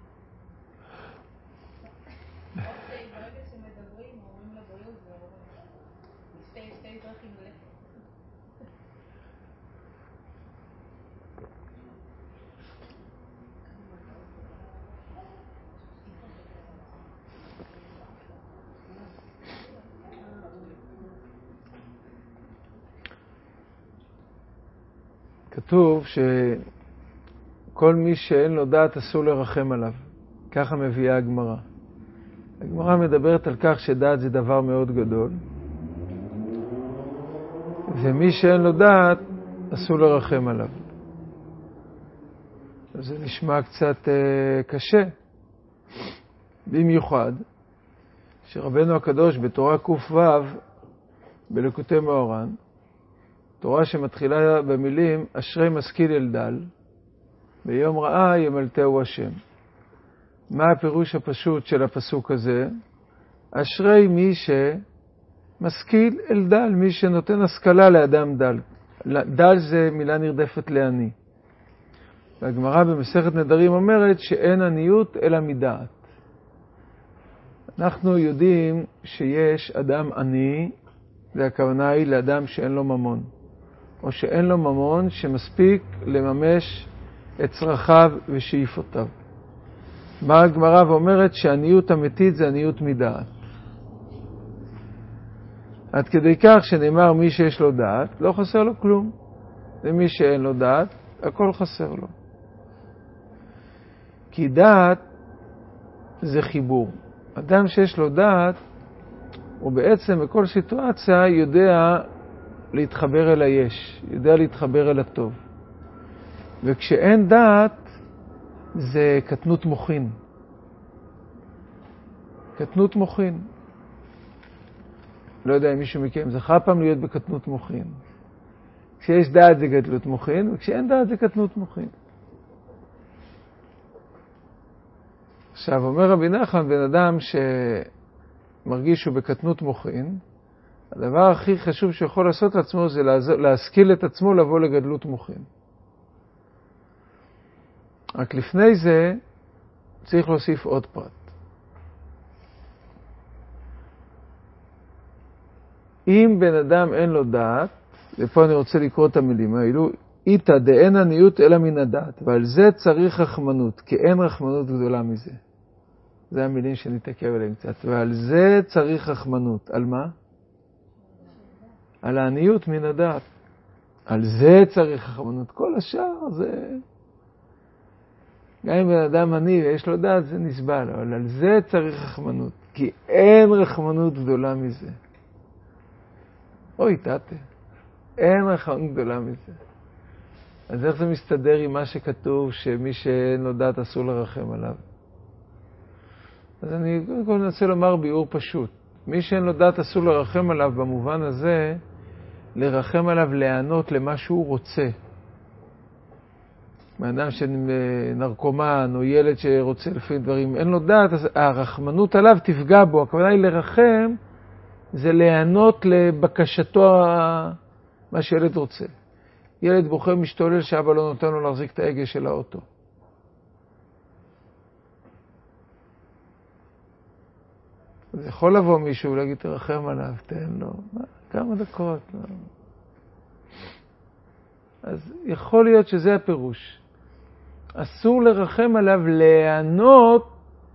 כתוב שכל מי שאין לו דעת אסור לרחם עליו. ככה מביאה הגמרא. הגמרא מדברת על כך שדעת זה דבר מאוד גדול. ומי שאין לו דעת אסור לרחם עליו. אז זה נשמע קצת קשה. במיוחד שרבנו הקדוש בתורה ק"ו בליקוטי מאורן, תורה שמתחילה במילים אשרי משכיל ילדל, ביום רעה ימלטהו השם. מה הפירוש הפשוט של הפסוק הזה? אשרי מי שמשכיל ילדל, מי שנותן השכלה לאדם דל. דל זה מילה נרדפת לעני. והגמרא במסכת נדרים אומרת שאין עניות אלא מדעת. אנחנו יודעים שיש אדם עני, והכוונה היא לאדם שאין לו ממון. או שאין לו ממון שמספיק לממש את צרכיו ושאיפותיו. מה הגמרא ואומרת שעניות אמיתית זה עניות מדעת. עד כדי כך שנאמר מי שיש לו דעת, לא חסר לו כלום. ומי שאין לו דעת, הכל חסר לו. כי דעת זה חיבור. אדם שיש לו דעת, הוא בעצם בכל סיטואציה יודע להתחבר אל היש, יודע להתחבר אל הטוב. וכשאין דעת, זה קטנות מוחין. קטנות מוחין. לא יודע אם מישהו מכם זכה פעם להיות בקטנות מוחין. כשיש דעת זה קטנות מוחין, וכשאין דעת זה קטנות מוחין. עכשיו, אומר רבי נחמן, בן אדם שמרגיש שהוא בקטנות מוחין, הדבר הכי חשוב שיכול לעשות לעצמו זה להשכיל את עצמו לבוא לגדלות מוחין. רק לפני זה צריך להוסיף עוד פרט. אם בן אדם אין לו דעת, ופה אני רוצה לקרוא את המילים האלו, איתא דאין עניות אלא מן הדעת, ועל זה צריך רחמנות, כי אין רחמנות גדולה מזה. זה המילים שנתעכב עליהם קצת. ועל זה צריך רחמנות. על מה? על העניות מן הדעת. על זה צריך רחמנות. כל השאר זה... גם אם בן אדם עני ויש לו דעת זה נסבל, אבל על זה צריך רחמנות. כי אין רחמנות גדולה מזה. אוי, תתה. אין רחמנות גדולה מזה. אז איך זה מסתדר עם מה שכתוב שמי שאין לו דעת אסור לרחם עליו? אז אני קודם כל ננסה לומר ביאור פשוט. מי שאין לו דעת אסור לרחם עליו במובן הזה, לרחם עליו להיענות למה שהוא רוצה. מאדם שנרקומן או ילד שרוצה לפי דברים, אין לו דעת, אז הרחמנות עליו תפגע בו. הכוונה היא לרחם, זה להיענות לבקשתו מה שילד רוצה. ילד בוחר משתולל שאבא לא נותן לו להחזיק את ההגה של האוטו. אז יכול לבוא מישהו ולהגיד, תרחם עליו, תן לו, כמה דקות. לא. אז יכול להיות שזה הפירוש. אסור לרחם עליו להיענות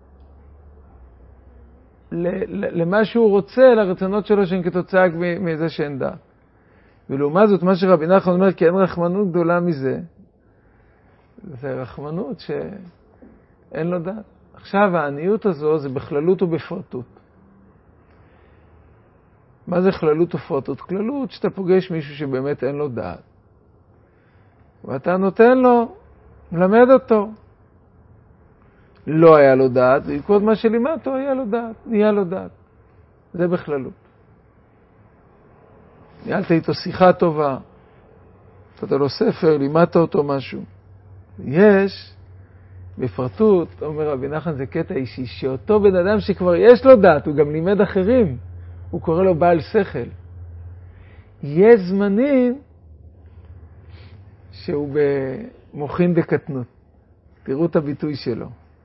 למה שהוא רוצה, לרצונות שלו שהן כתוצאה מזה שאין דעת. ולעומת זאת, מה שרבי נחמן אומר, כי אין רחמנות גדולה מזה, זה רחמנות שאין לו דעת. עכשיו, העניות הזו זה בכללות ובפרטות. מה זה כללות ופרטות? כללות שאתה פוגש מישהו שבאמת אין לו דעת. ואתה נותן לו, מלמד אותו. לא היה לו דעת, בעקבות מה שלימדתו היה לו דעת, נהיה לו דעת. זה בכללות. ניהלת איתו שיחה טובה, נתת לו ספר, לימדת אותו משהו. יש, בפרטות, אומר רבי נחמן, זה קטע אישי, שאותו בן אדם שכבר יש לו דעת, הוא גם לימד אחרים, הוא קורא לו בעל שכל. יש זמנים שהוא במוחין דקטנות. תראו את הביטוי שלו.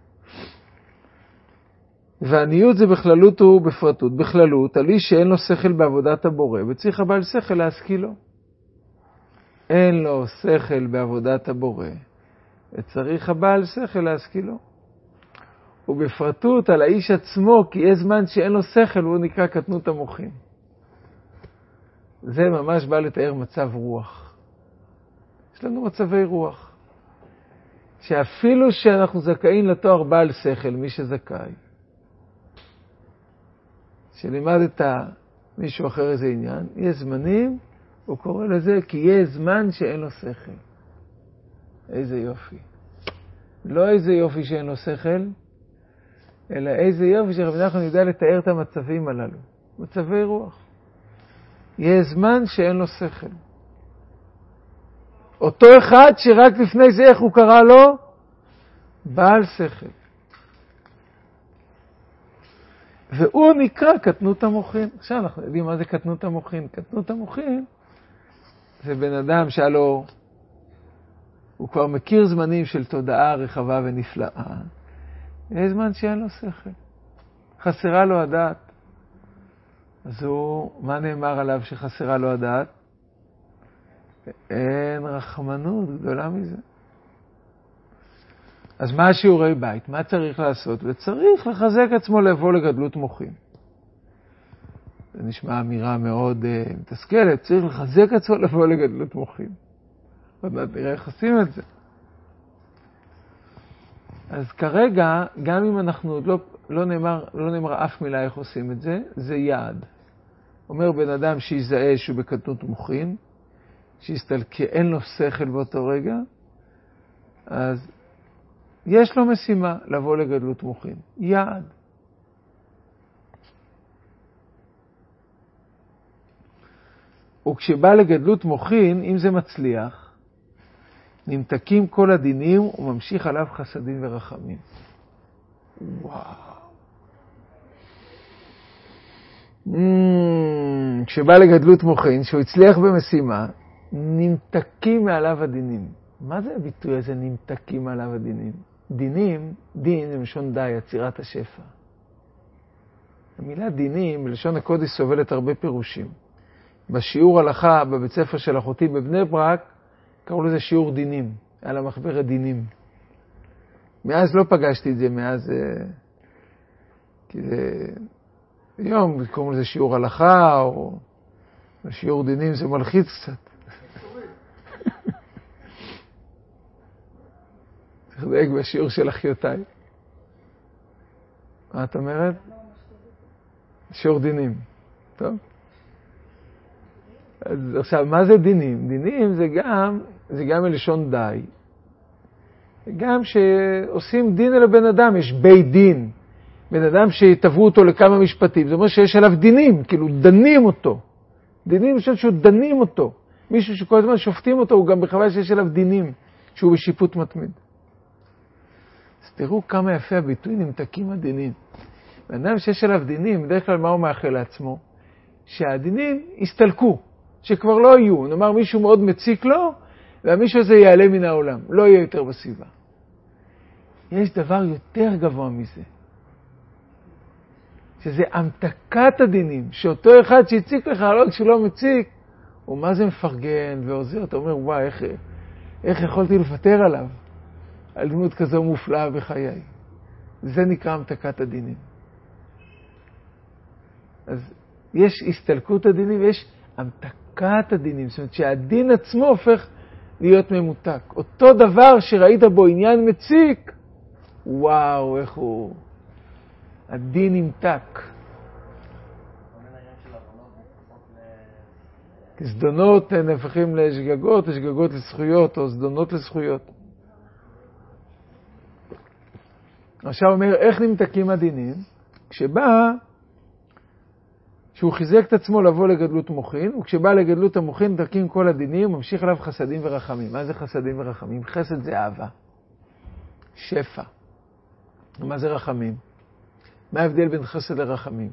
והעניות זה בכללות ובפרטות. בכללות, על איש שאין לו שכל בעבודת הבורא, וצריך הבעל שכל להשכיל לו. אין לו שכל בעבודת הבורא, וצריך הבעל שכל להשכיל לו. ובפרטות על האיש עצמו, כי יש זמן שאין לו שכל, הוא נקרא קטנות המוחין. זה ממש בא לתאר מצב רוח. יש לנו מצבי רוח. שאפילו שאנחנו זכאים לתואר בעל שכל, מי שזכאי. שלימדת מישהו אחר איזה עניין, יש זמנים, הוא קורא לזה כי יש זמן שאין לו שכל. איזה יופי. לא איזה יופי שאין לו שכל, אלא איזה יופי שרבי נחמן יודע לתאר את המצבים הללו. מצבי רוח. יש זמן שאין לו שכל. אותו אחד שרק לפני זה איך הוא קרא לו? בעל שכל. והוא נקרא קטנות המוחין. עכשיו אנחנו יודעים מה זה קטנות המוחין. קטנות המוחין זה בן אדם שהיה לו, הוא כבר מכיר זמנים של תודעה רחבה ונפלאה. יש זמן שאין לו שכל. חסרה לו הדעת. אז הוא, מה נאמר עליו שחסרה לו הדעת? אין רחמנות גדולה מזה. אז מה השיעורי בית? מה צריך לעשות? וצריך לחזק עצמו לבוא לגדלות מוחין. זה נשמע אמירה מאוד מתסכלת. צריך לחזק עצמו לבוא לגדלות מוחין. עוד מעט נראה איך עושים את זה. אז כרגע, גם אם אנחנו לא נאמר אף מילה איך עושים את זה, זה יעד. אומר בן אדם שיזהה שהוא בקטנות מוחין, שיסתלקה, אין לו שכל באותו רגע, אז יש לו משימה לבוא לגדלות מוחין. יעד. וכשבא לגדלות מוחין, אם זה מצליח, נמתקים כל הדינים וממשיך עליו חסדים ורחמים. וואו. כשבא לגדלות מוחין, שהוא הצליח במשימה, נמתקים מעליו הדינים. מה זה הביטוי הזה, נמתקים מעליו הדינים? דינים, דין זה מלשון די, יצירת השפע. המילה דינים, בלשון הקודש סובלת הרבה פירושים. בשיעור הלכה, בבית ספר של אחותי בבני ברק, קראו לזה שיעור דינים, על המחברת דינים. מאז לא פגשתי את זה, מאז, כי זה, היום קוראים לזה שיעור הלכה, או שיעור דינים זה מלחיץ קצת. צריך לדייק בשיעור של אחיותיי. מה את אומרת? שיעור דינים. טוב? אז עכשיו, מה זה דינים? דינים זה גם מלשון די. גם שעושים דין אל הבן אדם, יש בית דין. בן אדם שתבעו אותו לכמה משפטים, זה אומר שיש עליו דינים, כאילו דנים אותו. דינים משום שהוא דנים אותו. מישהו שכל הזמן שופטים אותו, הוא גם בחוויה שיש עליו דינים, שהוא בשיפוט מתמיד. אז תראו כמה יפה הביטוי נמתקים הדינים. בן אדם שיש עליו דינים, בדרך כלל מה הוא מאחל לעצמו? שהדינים יסתלקו, שכבר לא יהיו. נאמר מישהו מאוד מציק לו, והמישהו הזה יעלה מן העולם, לא יהיה יותר בסביבה. יש דבר יותר גבוה מזה. שזה המתקת הדינים, שאותו אחד שהציק לך, לא כשהוא לא מציק, הוא מה זה מפרגן ועוזר, אתה אומר, וואי, איך יכולתי לפטר עליו, על דמות כזו מופלאה בחיי. זה נקרא המתקת הדינים. אז יש הסתלקות הדינים ויש המתקת הדינים, זאת אומרת שהדין עצמו הופך להיות ממותק. אותו דבר שראית בו עניין מציק, וואו, איך הוא... הדין נמתק. כי זדונות נהפכים לשגגות, לשגגות לזכויות, או זדונות לזכויות. עכשיו אומר, איך נמתקים הדינים? שהוא חיזק את עצמו לבוא לגדלות מוחין, וכשבא לגדלות המוחין, נמתקים כל הדינים, ממשיך עליו חסדים ורחמים. מה זה חסדים ורחמים? חסד זה אהבה. שפע. מה זה רחמים? מה ההבדל בין חסד לרחמים?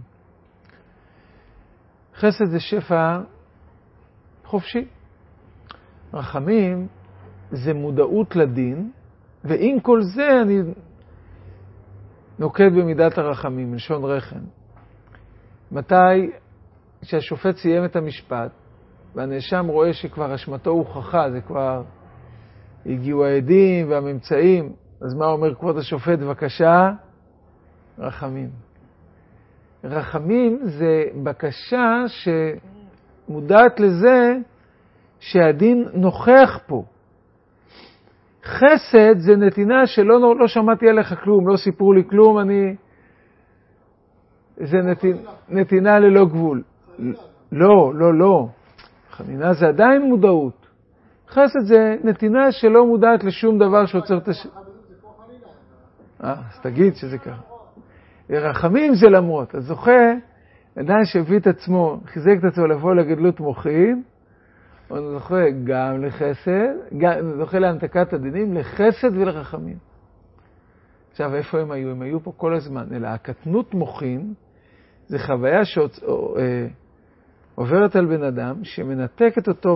חסד זה שפע חופשי. רחמים זה מודעות לדין, ועם כל זה אני נוקט במידת הרחמים, מלשון רחם. מתי שהשופט סיים את המשפט, והנאשם רואה שכבר אשמתו הוכחה, זה כבר הגיעו העדים והממצאים, אז מה אומר כבוד השופט? בבקשה, רחמים. רחמים זה בקשה שמודעת לזה שהדין נוכח פה, חסד זה נתינה שלא שמעתי עליך כלום, לא סיפרו לי כלום, זה נתינה ללא גבול. לא. חנינה זה עדיין מודעות. חסד זה נתינה שלא מודעת לשום דבר שעוצר את אז תגיד שזה ככה. רחמים זה למרות. אז זוכה, אדם שהביא את עצמו, חיזק את עצמו לבוא לגדלות מוחין, הוא זוכה גם לחסד, זוכה להמתקת הדינים, לחסד ולרחמים. עכשיו, איפה הם היו? הם היו פה כל הזמן. אלא הקטנות מוחין, זה חוויה שעוברת על בן אדם, שמנתקת אותו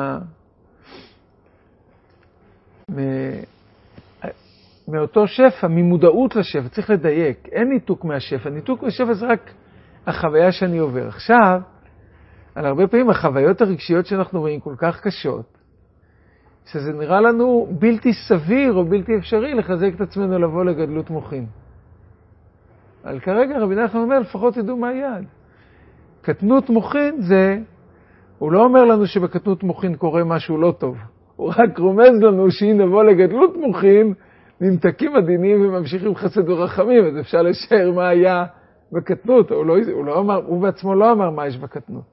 מאותו שפע, ממודעות לשפע. צריך לדייק. אין ניתוק מהשפע. ניתוק מהשפע זה רק החוויה שאני עובר. עכשיו, על הרבה פעמים החוויות הרגשיות שאנחנו רואים כל כך קשות, שזה נראה לנו בלתי סביר או בלתי אפשרי לחזק את עצמנו לבוא לגדלות מוחין. אבל כרגע רבי נחמן אומר, לפחות תדעו מה היעד. קטנות מוחין זה, הוא לא אומר לנו שבקטנות מוחין קורה משהו לא טוב. הוא רק רומז לנו שאם נבוא לגדלות מוחין, נמתקים הדינים וממשיכים חסד ורחמים, אז אפשר לשער מה היה בקטנות. הוא בעצמו לא אמר מה יש בקטנות.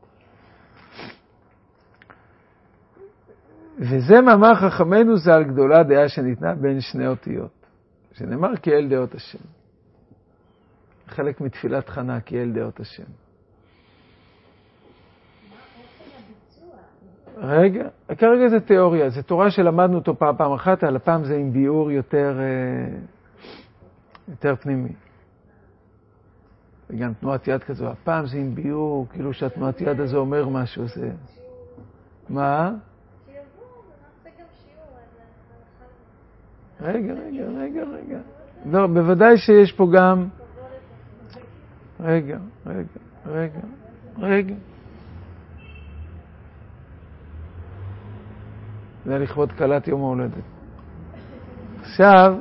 וזה מאמר חכמנו ז"ל גדולה דעה שניתנה בין שני אותיות. שנאמר כי אל דעות השם. חלק מתפילת חנה כי אל דעות השם. רגע, כרגע זה תיאוריה, זה תורה שלמדנו אותו פעם אחת, אבל הפעם זה עם ביאור יותר פנימי. וגם תנועת יד כזו, הפעם זה עם ביאור, כאילו שהתנועת יד הזו אומר משהו, זה... מה? רגע. לא, בוודאי שיש פה גם... רגע. זה לכבוד קלת יום ההולדת. עכשיו,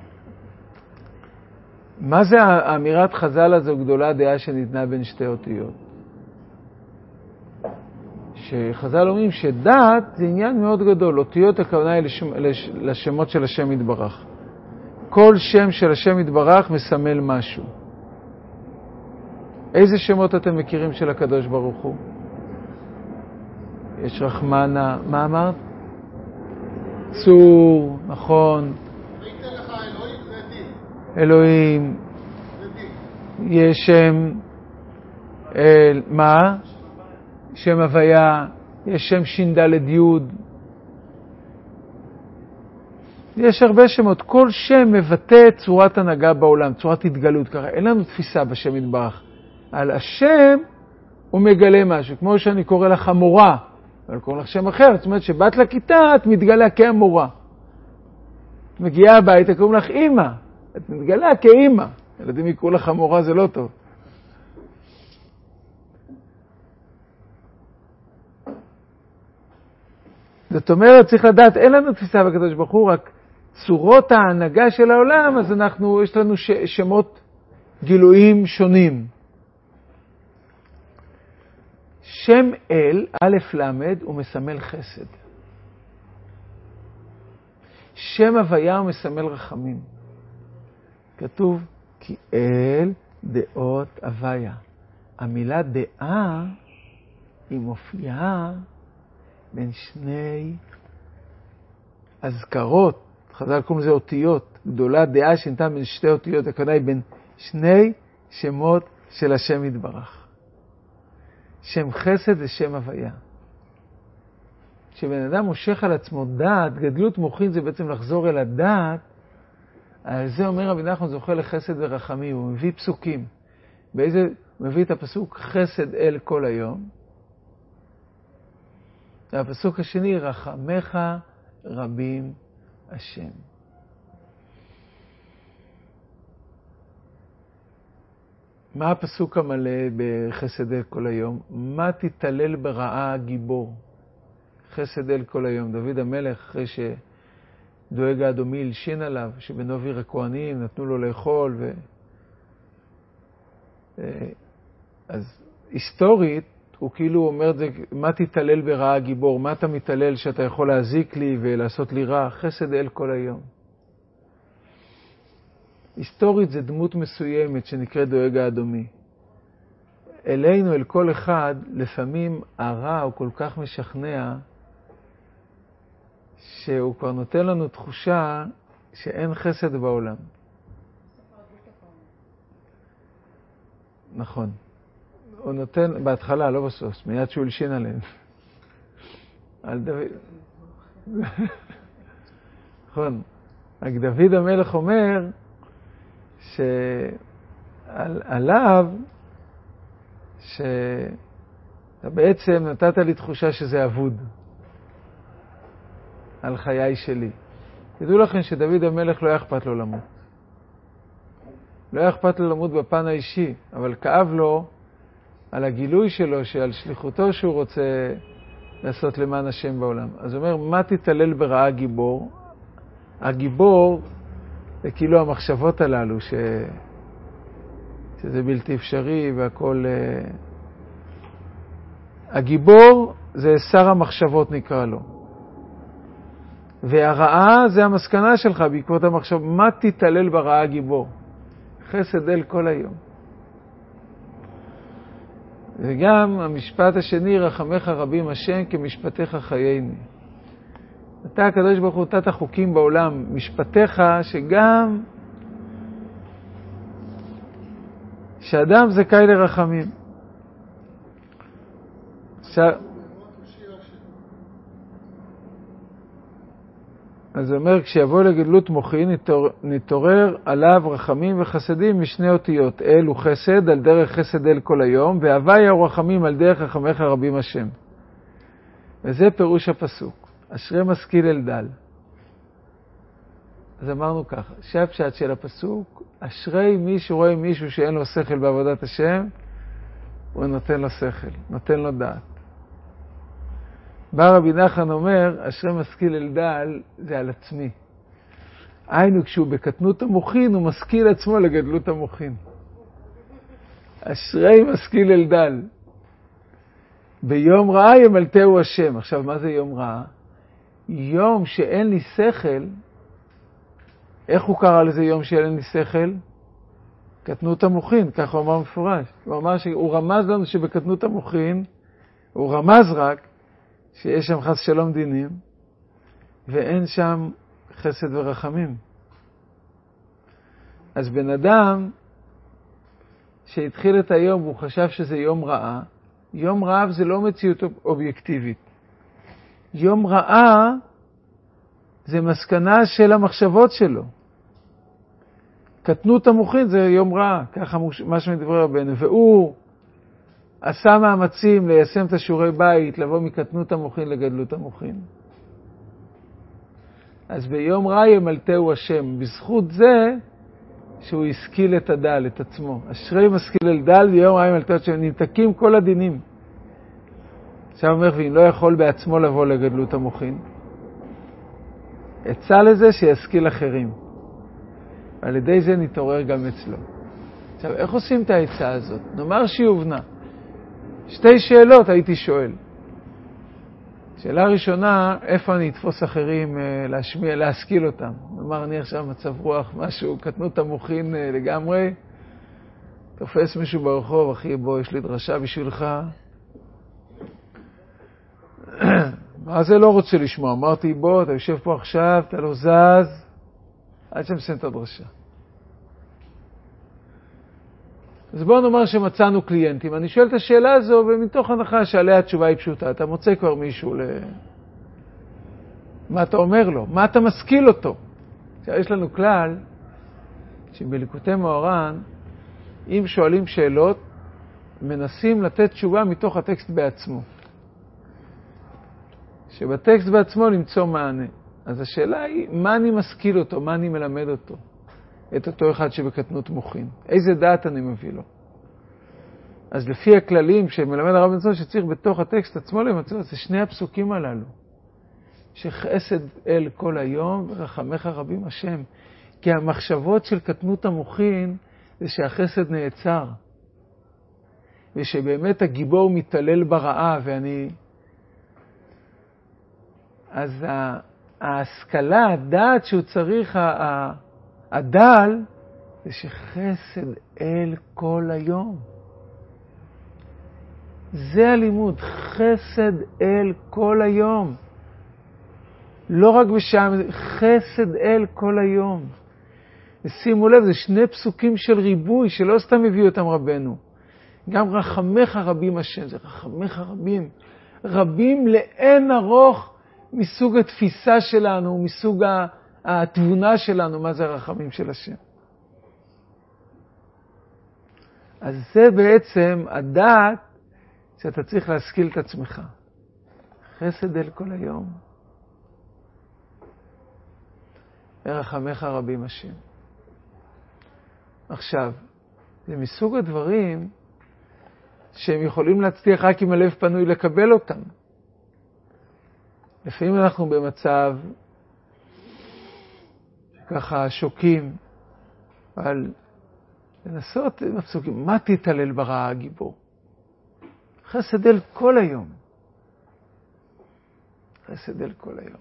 מה זה האמירת חז"ל הזו גדולה דעה שניתנה בין שתי אותיות? שחז"ל אומרים שדעת זה עניין מאוד גדול. אותיות הכוונה היא לשמות של השם יתברך. כל שם של השם יתברך מסמל משהו. איזה שמות אתם מכירים של הקדוש ברוך הוא? יש רחמנה, מה אמרת? צור, נכון.
וייתן לך אלוהים ודין.
אלוהים. יש שם, מה? שם הוויה. יש שם ש"ד י'. יש הרבה שמות. כל שם מבטא צורת הנהגה בעולם, צורת התגלות. ככה, אין לנו תפיסה בשם יתברך. על השם הוא מגלה משהו. כמו שאני קורא לך מורה, אבל קורא לך שם אחר. זאת אומרת שבת לכיתה את מתגלה כאמורה. את מגיעה הביתה, קוראים לך אמא. את מתגלה כאמא. ילדים יקראו לך מורה, זה לא טוב. זאת אומרת, צריך לדעת, אין לנו תפיסה בקדוש ברוך הוא, רק צורות ההנהגה של העולם, אז יש לנו שמות גילויים שונים. שם אל, א' למד, הוא מסמל חסד. שם הוויה הוא מסמל רחמים. כתוב, כי אל דעות הוויה. המילה דעה היא מופיעה בין שני הזכרות, חז"ל קוראים לזה אותיות, גדולה דעה שניתנה בין שתי אותיות, הכוונה היא בין שני שמות של השם יתברך. שם חסד ושם הוויה. כשבן אדם מושך על עצמו דעת, גדלות מוחין זה בעצם לחזור אל הדעת, על זה אומר רבי נחמן זוכה לחסד ורחמים, הוא מביא פסוקים. הוא מביא את הפסוק חסד אל כל היום, והפסוק השני, רחמך רבים השם. מה הפסוק המלא בחסד אל כל היום? מה תתעלל ברעה הגיבור? חסד אל כל היום. דוד המלך, אחרי שדואג האדומי הלשין עליו, שבנובי הכהנים נתנו לו לאכול, אז היסטורית, הוא כאילו אומר את זה, מה תתעלל ברעה גיבור? מה אתה מתעלל שאתה יכול להזיק לי ולעשות לי רע? חסד אל כל היום. היסטורית זה דמות מסוימת שנקראת דואג האדומי. אלינו, אל כל אחד, לפעמים הרע הוא כל כך משכנע, שהוא כבר נותן לנו תחושה שאין חסד בעולם. נכון. הוא נותן, בהתחלה, לא בסוף, מיד שהוא הלשין עליהם. על דוד. נכון. רק דוד המלך אומר שעליו, שאתה בעצם נתת לי תחושה שזה אבוד על חיי שלי. תדעו לכם שדוד המלך לא היה אכפת לו למות. לא היה אכפת לו למות בפן האישי, אבל כאב לו על הגילוי שלו, שעל שליחותו שהוא רוצה לעשות למען השם בעולם. אז הוא אומר, מה תתעלל ברעה גיבור? הגיבור זה כאילו המחשבות הללו, שזה בלתי אפשרי והכל... הגיבור זה שר המחשבות נקרא לו. והרעה זה המסקנה שלך בעקבות המחשב. מה תתעלל ברעה גיבור? חסד אל כל היום. וגם המשפט השני, רחמך רבים השם כמשפטיך חייני. אתה הקדוש ברוך הוא נתת חוקים בעולם, משפטיך שגם שאדם זכאי לרחמים. אז הוא אומר, כשיבוא לגדלות מוחי, נתעורר עליו רחמים וחסדים משני אותיות. אל וחסד, על דרך חסד אל כל היום, והווי הרחמים על דרך רחמך רבים השם. וזה פירוש הפסוק. אשרי משכיל אל דל. אז אמרנו ככה, שהפשט של הפסוק, אשרי מי שרואה מישהו שאין לו שכל בעבודת השם, הוא נותן לו שכל, נותן לו דעת. בא רבי נחמן אומר, אשרי משכיל אל דל, זה על עצמי. היינו, כשהוא בקטנות המוחין, הוא משכיל עצמו לגדלות המוחין. אשרי משכיל אל דל. ביום רעה ימלטהו השם. עכשיו, מה זה יום רעה? יום שאין לי שכל, איך הוא קרא לזה יום שאין לי שכל? קטנות המוחין, ככה הוא אמר מפורש. הוא אמר שהוא רמז לנו שבקטנות המוחין, הוא רמז רק שיש שם חס שלום דינים, ואין שם חסד ורחמים. אז בן אדם שהתחיל את היום והוא חשב שזה יום רעה, יום רעב זה לא מציאות אובייקטיבית. יום רעה זה מסקנה של המחשבות שלו. קטנות המוחין זה יום רעה, ככה מה שמדבר רבנו. והוא עשה מאמצים ליישם את השיעורי בית, לבוא מקטנות המוחין לגדלות המוחין. אז ביום רע ימלטהו השם, בזכות זה שהוא השכיל את הדל, את עצמו. אשרי משכיל אל דל, ביום רע ימלטהו השם, נמתקים כל הדינים. עכשיו אומר, ואם לא יכול בעצמו לבוא לגדלות המוחין, עצה לזה שישכיל אחרים. ועל ידי זה נתעורר גם אצלו. עכשיו, איך עושים את העצה הזאת? נאמר שהיא הובנה. שתי שאלות הייתי שואל. שאלה ראשונה, איפה אני אתפוס אחרים להשמיע, להשכיל אותם? נאמר, אני עכשיו מצב רוח, משהו, קטנות המוחין לגמרי, תופס מישהו ברחוב, אחי, בוא, יש לי דרשה בשבילך. מה זה לא רוצה לשמוע? אמרתי, בוא, אתה יושב פה עכשיו, אתה לא זז, עד שמסיים את הדרשה. אז בואו נאמר שמצאנו קליינטים. אני שואל את השאלה הזו, ומתוך הנחה שעליה התשובה היא פשוטה. אתה מוצא כבר מישהו מה אתה אומר לו? מה אתה משכיל אותו? יש לנו כלל, שבליקוטי מוהר"ן, אם שואלים שאלות, מנסים לתת תשובה מתוך הטקסט בעצמו. שבטקסט בעצמו למצוא מענה. אז השאלה היא, מה אני משכיל אותו? מה אני מלמד אותו? את אותו אחד שבקטנות מוחין. איזה דעת אני מביא לו? אז לפי הכללים שמלמד הרב בן צור, שצריך בתוך הטקסט עצמו למצוא, זה שני הפסוקים הללו. שחסד אל כל היום ורחמך רבים השם. כי המחשבות של קטנות המוחין זה שהחסד נעצר. ושבאמת הגיבור מתעלל ברעה, אז ההשכלה, הדעת שהוא צריך, הדל, זה שחסד אל כל היום. זה הלימוד, חסד אל כל היום. לא רק בשעה, חסד אל כל היום. ושימו לב, זה שני פסוקים של ריבוי, שלא סתם הביאו אותם רבנו. גם רחמך רבים השם, זה רחמך רבים. רבים לאין ארוך מסוג התפיסה שלנו, מסוג התבונה שלנו, מה זה הרחמים של השם. אז זה בעצם הדעת שאתה צריך להשכיל את עצמך. חסד אל כל היום. ורחמך רבים השם. עכשיו, זה מסוג הדברים שהם יכולים להצליח רק אם הלב פנוי לקבל אותם. לפעמים אנחנו במצב ככה שוקים, אבל לנסות עם הפסוקים, מה תתעלל ברעה הגיבור? חסד אל כל היום. חסד אל כל היום.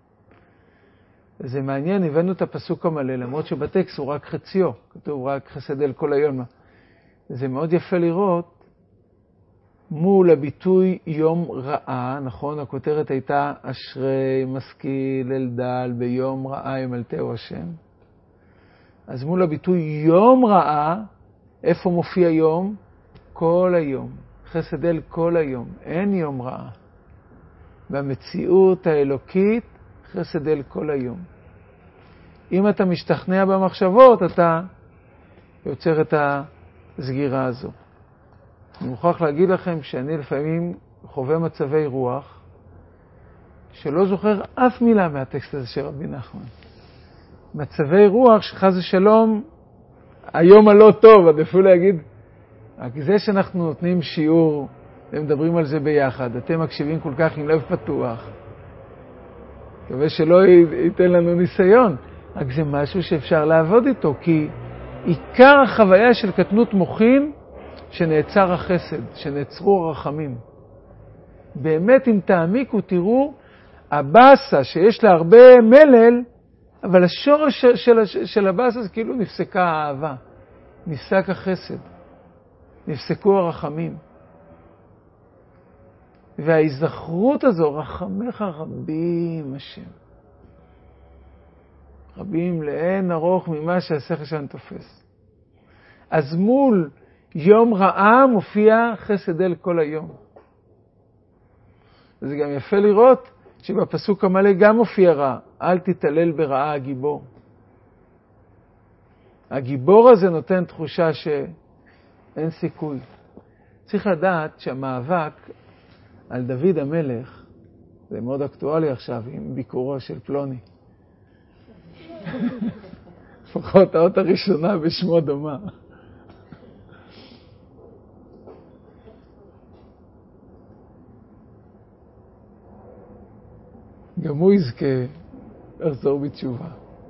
וזה מעניין, הבאנו את הפסוק המלא, למרות שבטקסט הוא רק חציו, כתוב רק חסד אל כל היום. זה מאוד יפה לראות מול הביטוי יום רעה, נכון? הכותרת הייתה אשרי משכיל אל דל ביום רעה ימלטהו השם. אז מול הביטוי יום רעה, איפה מופיע יום? כל היום. חסד אל כל היום. אין יום רעה. במציאות האלוקית, חסד אל כל היום. אם אתה משתכנע במחשבות, אתה יוצר את הסגירה הזו. אני מוכרח להגיד לכם שאני לפעמים חווה מצבי רוח שלא זוכר אף מילה מהטקסט הזה של רבי נחמן. מצבי רוח שחס ושלום היום הלא טוב, עד אפילו להגיד, זה שאנחנו נותנים שיעור ומדברים על זה ביחד, אתם מקשיבים כל כך עם לב פתוח, מקווה שלא ייתן לנו ניסיון, רק זה משהו שאפשר לעבוד איתו, כי עיקר החוויה של קטנות מוחין שנעצר החסד, שנעצרו הרחמים. באמת אם תעמיקו תראו, הבאסה שיש לה הרבה מלל, אבל השורש של הבאסה זה כאילו נפסקה האהבה, נפסק החסד, נפסקו הרחמים. וההיזכרות הזו, רחמך רבים השם. רבים לאין ארוך ממה שהשכל שלנו תופס. אז מול יום רעה מופיע חסד אל כל היום. וזה גם יפה לראות שבפסוק המלא גם מופיע רע. אל תתעלל ברעה הגיבור. הגיבור הזה נותן תחושה שאין סיכוי. צריך לדעת שהמאבק על דוד המלך, זה מאוד אקטואלי עכשיו עם ביקורו של פלוני. לפחות האות הראשונה בשמו דומה. גם הוא יזכה לחזור בתשובה.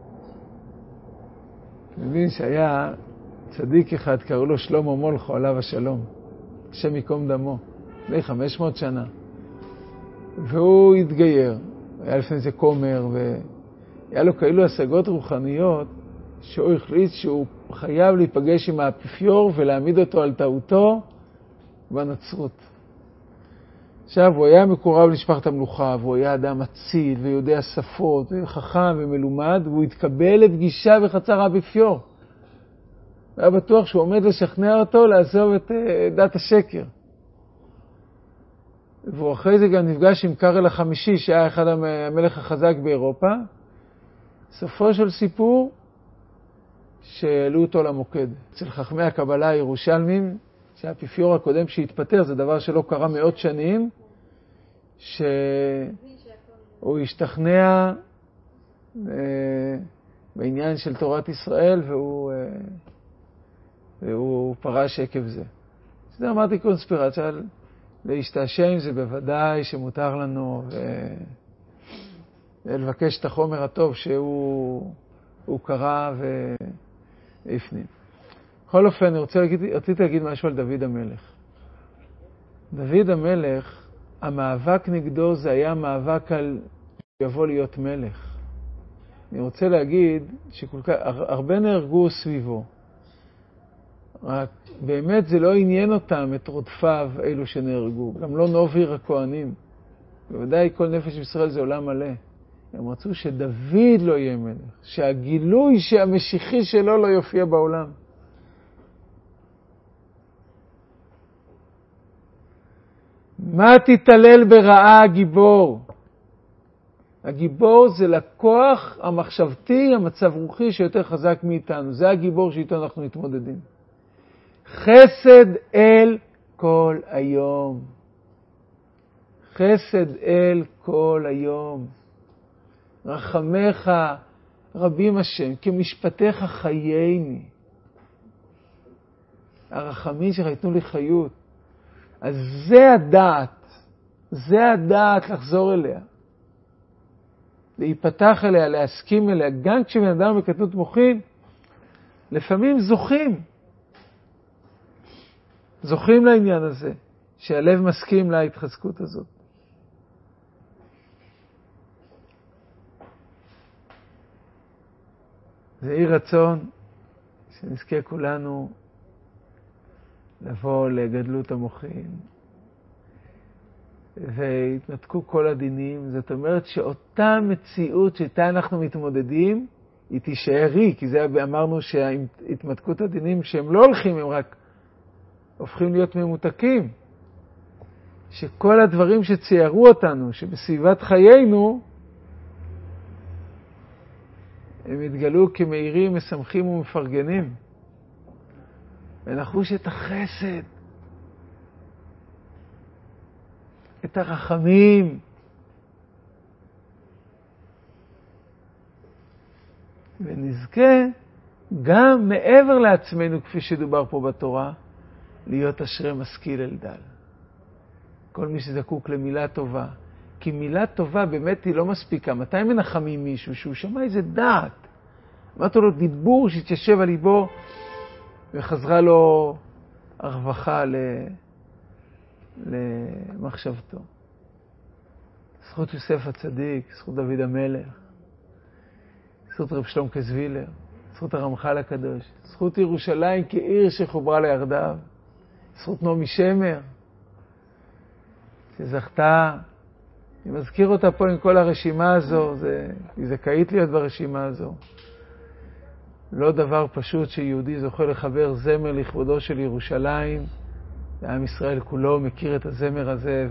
אני מבין שהיה צדיק אחד, קראו לו שלמה מולכו, עליו השלום, השם ייקום דמו, לפני 500 שנה. והוא התגייר, היה לפני זה כומר, והיה לו כאלו השגות רוחניות, שהוא החליט שהוא חייב להיפגש עם האפיפיור ולהעמיד אותו על טעותו בנצרות. עכשיו, הוא היה מקורב למשפחת המלוכה, והוא היה אדם אציל ויודע שפות, וחכם ומלומד, והוא התקבל לפגישה בחצר האפיפיור. הוא היה בטוח שהוא עומד לשכנע אותו לעזוב את דת השקר. והוא אחרי זה גם נפגש עם קארל החמישי, שהיה אחד המלך החזק באירופה. סופו של סיפור, שהעלו אותו למוקד. אצל חכמי הקבלה הירושלמים, שהאפיפיור הקודם שהתפטר, זה דבר שלא קרה מאות שנים, שהוא השתכנע בעניין של תורת ישראל, והוא פרש עקב זה. זה אמרתי קונספירציה, להשתעשע עם זה בוודאי שמותר לנו, ולבקש את החומר הטוב שהוא קרא והפנים. בכל אופן, רציתי להגיד משהו על דוד המלך. דוד המלך, המאבק נגדו זה היה מאבק על יבוא להיות מלך. אני רוצה להגיד שהרבה נהרגו סביבו. רק באמת זה לא עניין אותם, את רודפיו אלו שנהרגו. גם לא נוביר הכהנים. בוודאי כל נפש בישראל זה עולם מלא. הם רצו שדוד לא יהיה מלך. שהגילוי שהמשיחי שלו לא יופיע בעולם. מה תתעלל ברעה הגיבור? הגיבור זה לקוח המחשבתי, המצב רוחי שיותר חזק מאיתנו. זה הגיבור שאיתו אנחנו מתמודדים. חסד אל כל היום. חסד אל כל היום. רחמך רבים השם, כמשפטיך חייני. הרחמים שלך ייתנו לי חיות. אז זה הדעת. זה הדעת לחזור אליה. להיפתח אליה, להסכים אליה. גם כשבן אדם בקטנות מוחין, לפעמים זוכים לעניין הזה, שהלב מסכים להתחזקות הזאת. זה יהי רצון שנזכה כולנו לבוא לגדלות המוחין והתנתקו כל הדינים. זאת אומרת שאותה מציאות שאיתה אנחנו מתמודדים היא תישארי, כי זה אמרנו שהתמתקות הדינים שהם לא הולכים, הם רק הופכים להיות ממותקים. שכל הדברים שציירו אותנו, שבסביבת חיינו, הם התגלו כמאירים, משמחים ומפרגנים. ונחוש את החסד, את הרחמים. ונזכה גם מעבר לעצמנו, כפי שדובר פה בתורה, להיות אשרי משכיל אל דל. כל מי שזקוק למילה טובה. כי מילה טובה באמת היא לא מספיקה. מתי מנחמים מישהו שהוא שמע איזה דעת? אמרתי לו דיבור שהתיישב על ליבו וחזרה לו הרווחה למחשבתו. זכות יוסף הצדיק, זכות דוד המלך, זכות רב שלום כזווילר, זכות הרמח"ל הקדוש, זכות ירושלים כעיר שחוברה ליחדיו, זכות נעמי שמר, שזכתה, אני מזכיר אותה פה עם כל הרשימה הזו, היא זכאית להיות ברשימה הזו. לא דבר פשוט שיהודי זוכה לחבר זמר לכבודו של ירושלים, ועם ישראל כולו מכיר את הזמר הזה,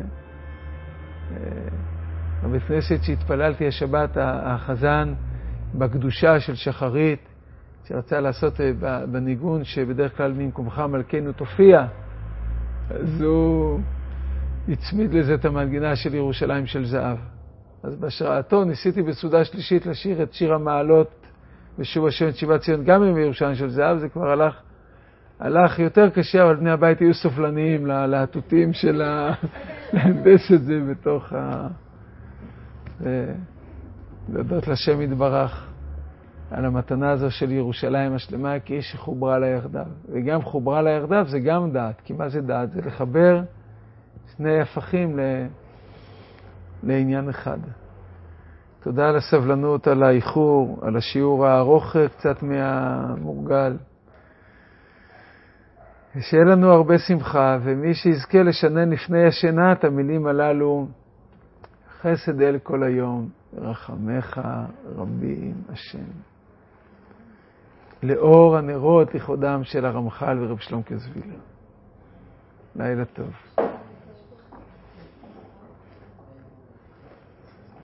בבית כנסת שהתפללתי השבת, החזן בקדושה של שחרית, שרצה לעשות בניגון שבדרך כלל ממקומך מלכנו תופיע, אז הוא הצמיד לזה את המנגינה של ירושלים של זהב. אז בהשראתו ניסיתי בסעודה שלישית לשיר את שיר המעלות ושוב השם את שיבת ציון גם עם ירושלים של זהב. זה כבר הלך יותר קשה, אבל בני הבית היו סופלניים להטוטים של להנדס את זה בתוך להודות לשם יתברך על המתנה הזו של ירושלים השלמה, כי יש חוברה לה יחדיו. וגם חוברה לה יחדיו זה גם דעת. כי מה זה דעת? זה לחבר שני הפכים לעניין אחד. תודה על הסבלנות, על האיחור, על השיעור הארוך קצת מהמורגל. שיהיה לנו הרבה שמחה, ומי שיזכה לשנן לפני השינה את המילים הללו, חסד אל כל היום, רחמך רבים השם. לאור הנרות לכבודם של הרמח"ל ורב שלום כזווילר. לילה טוב.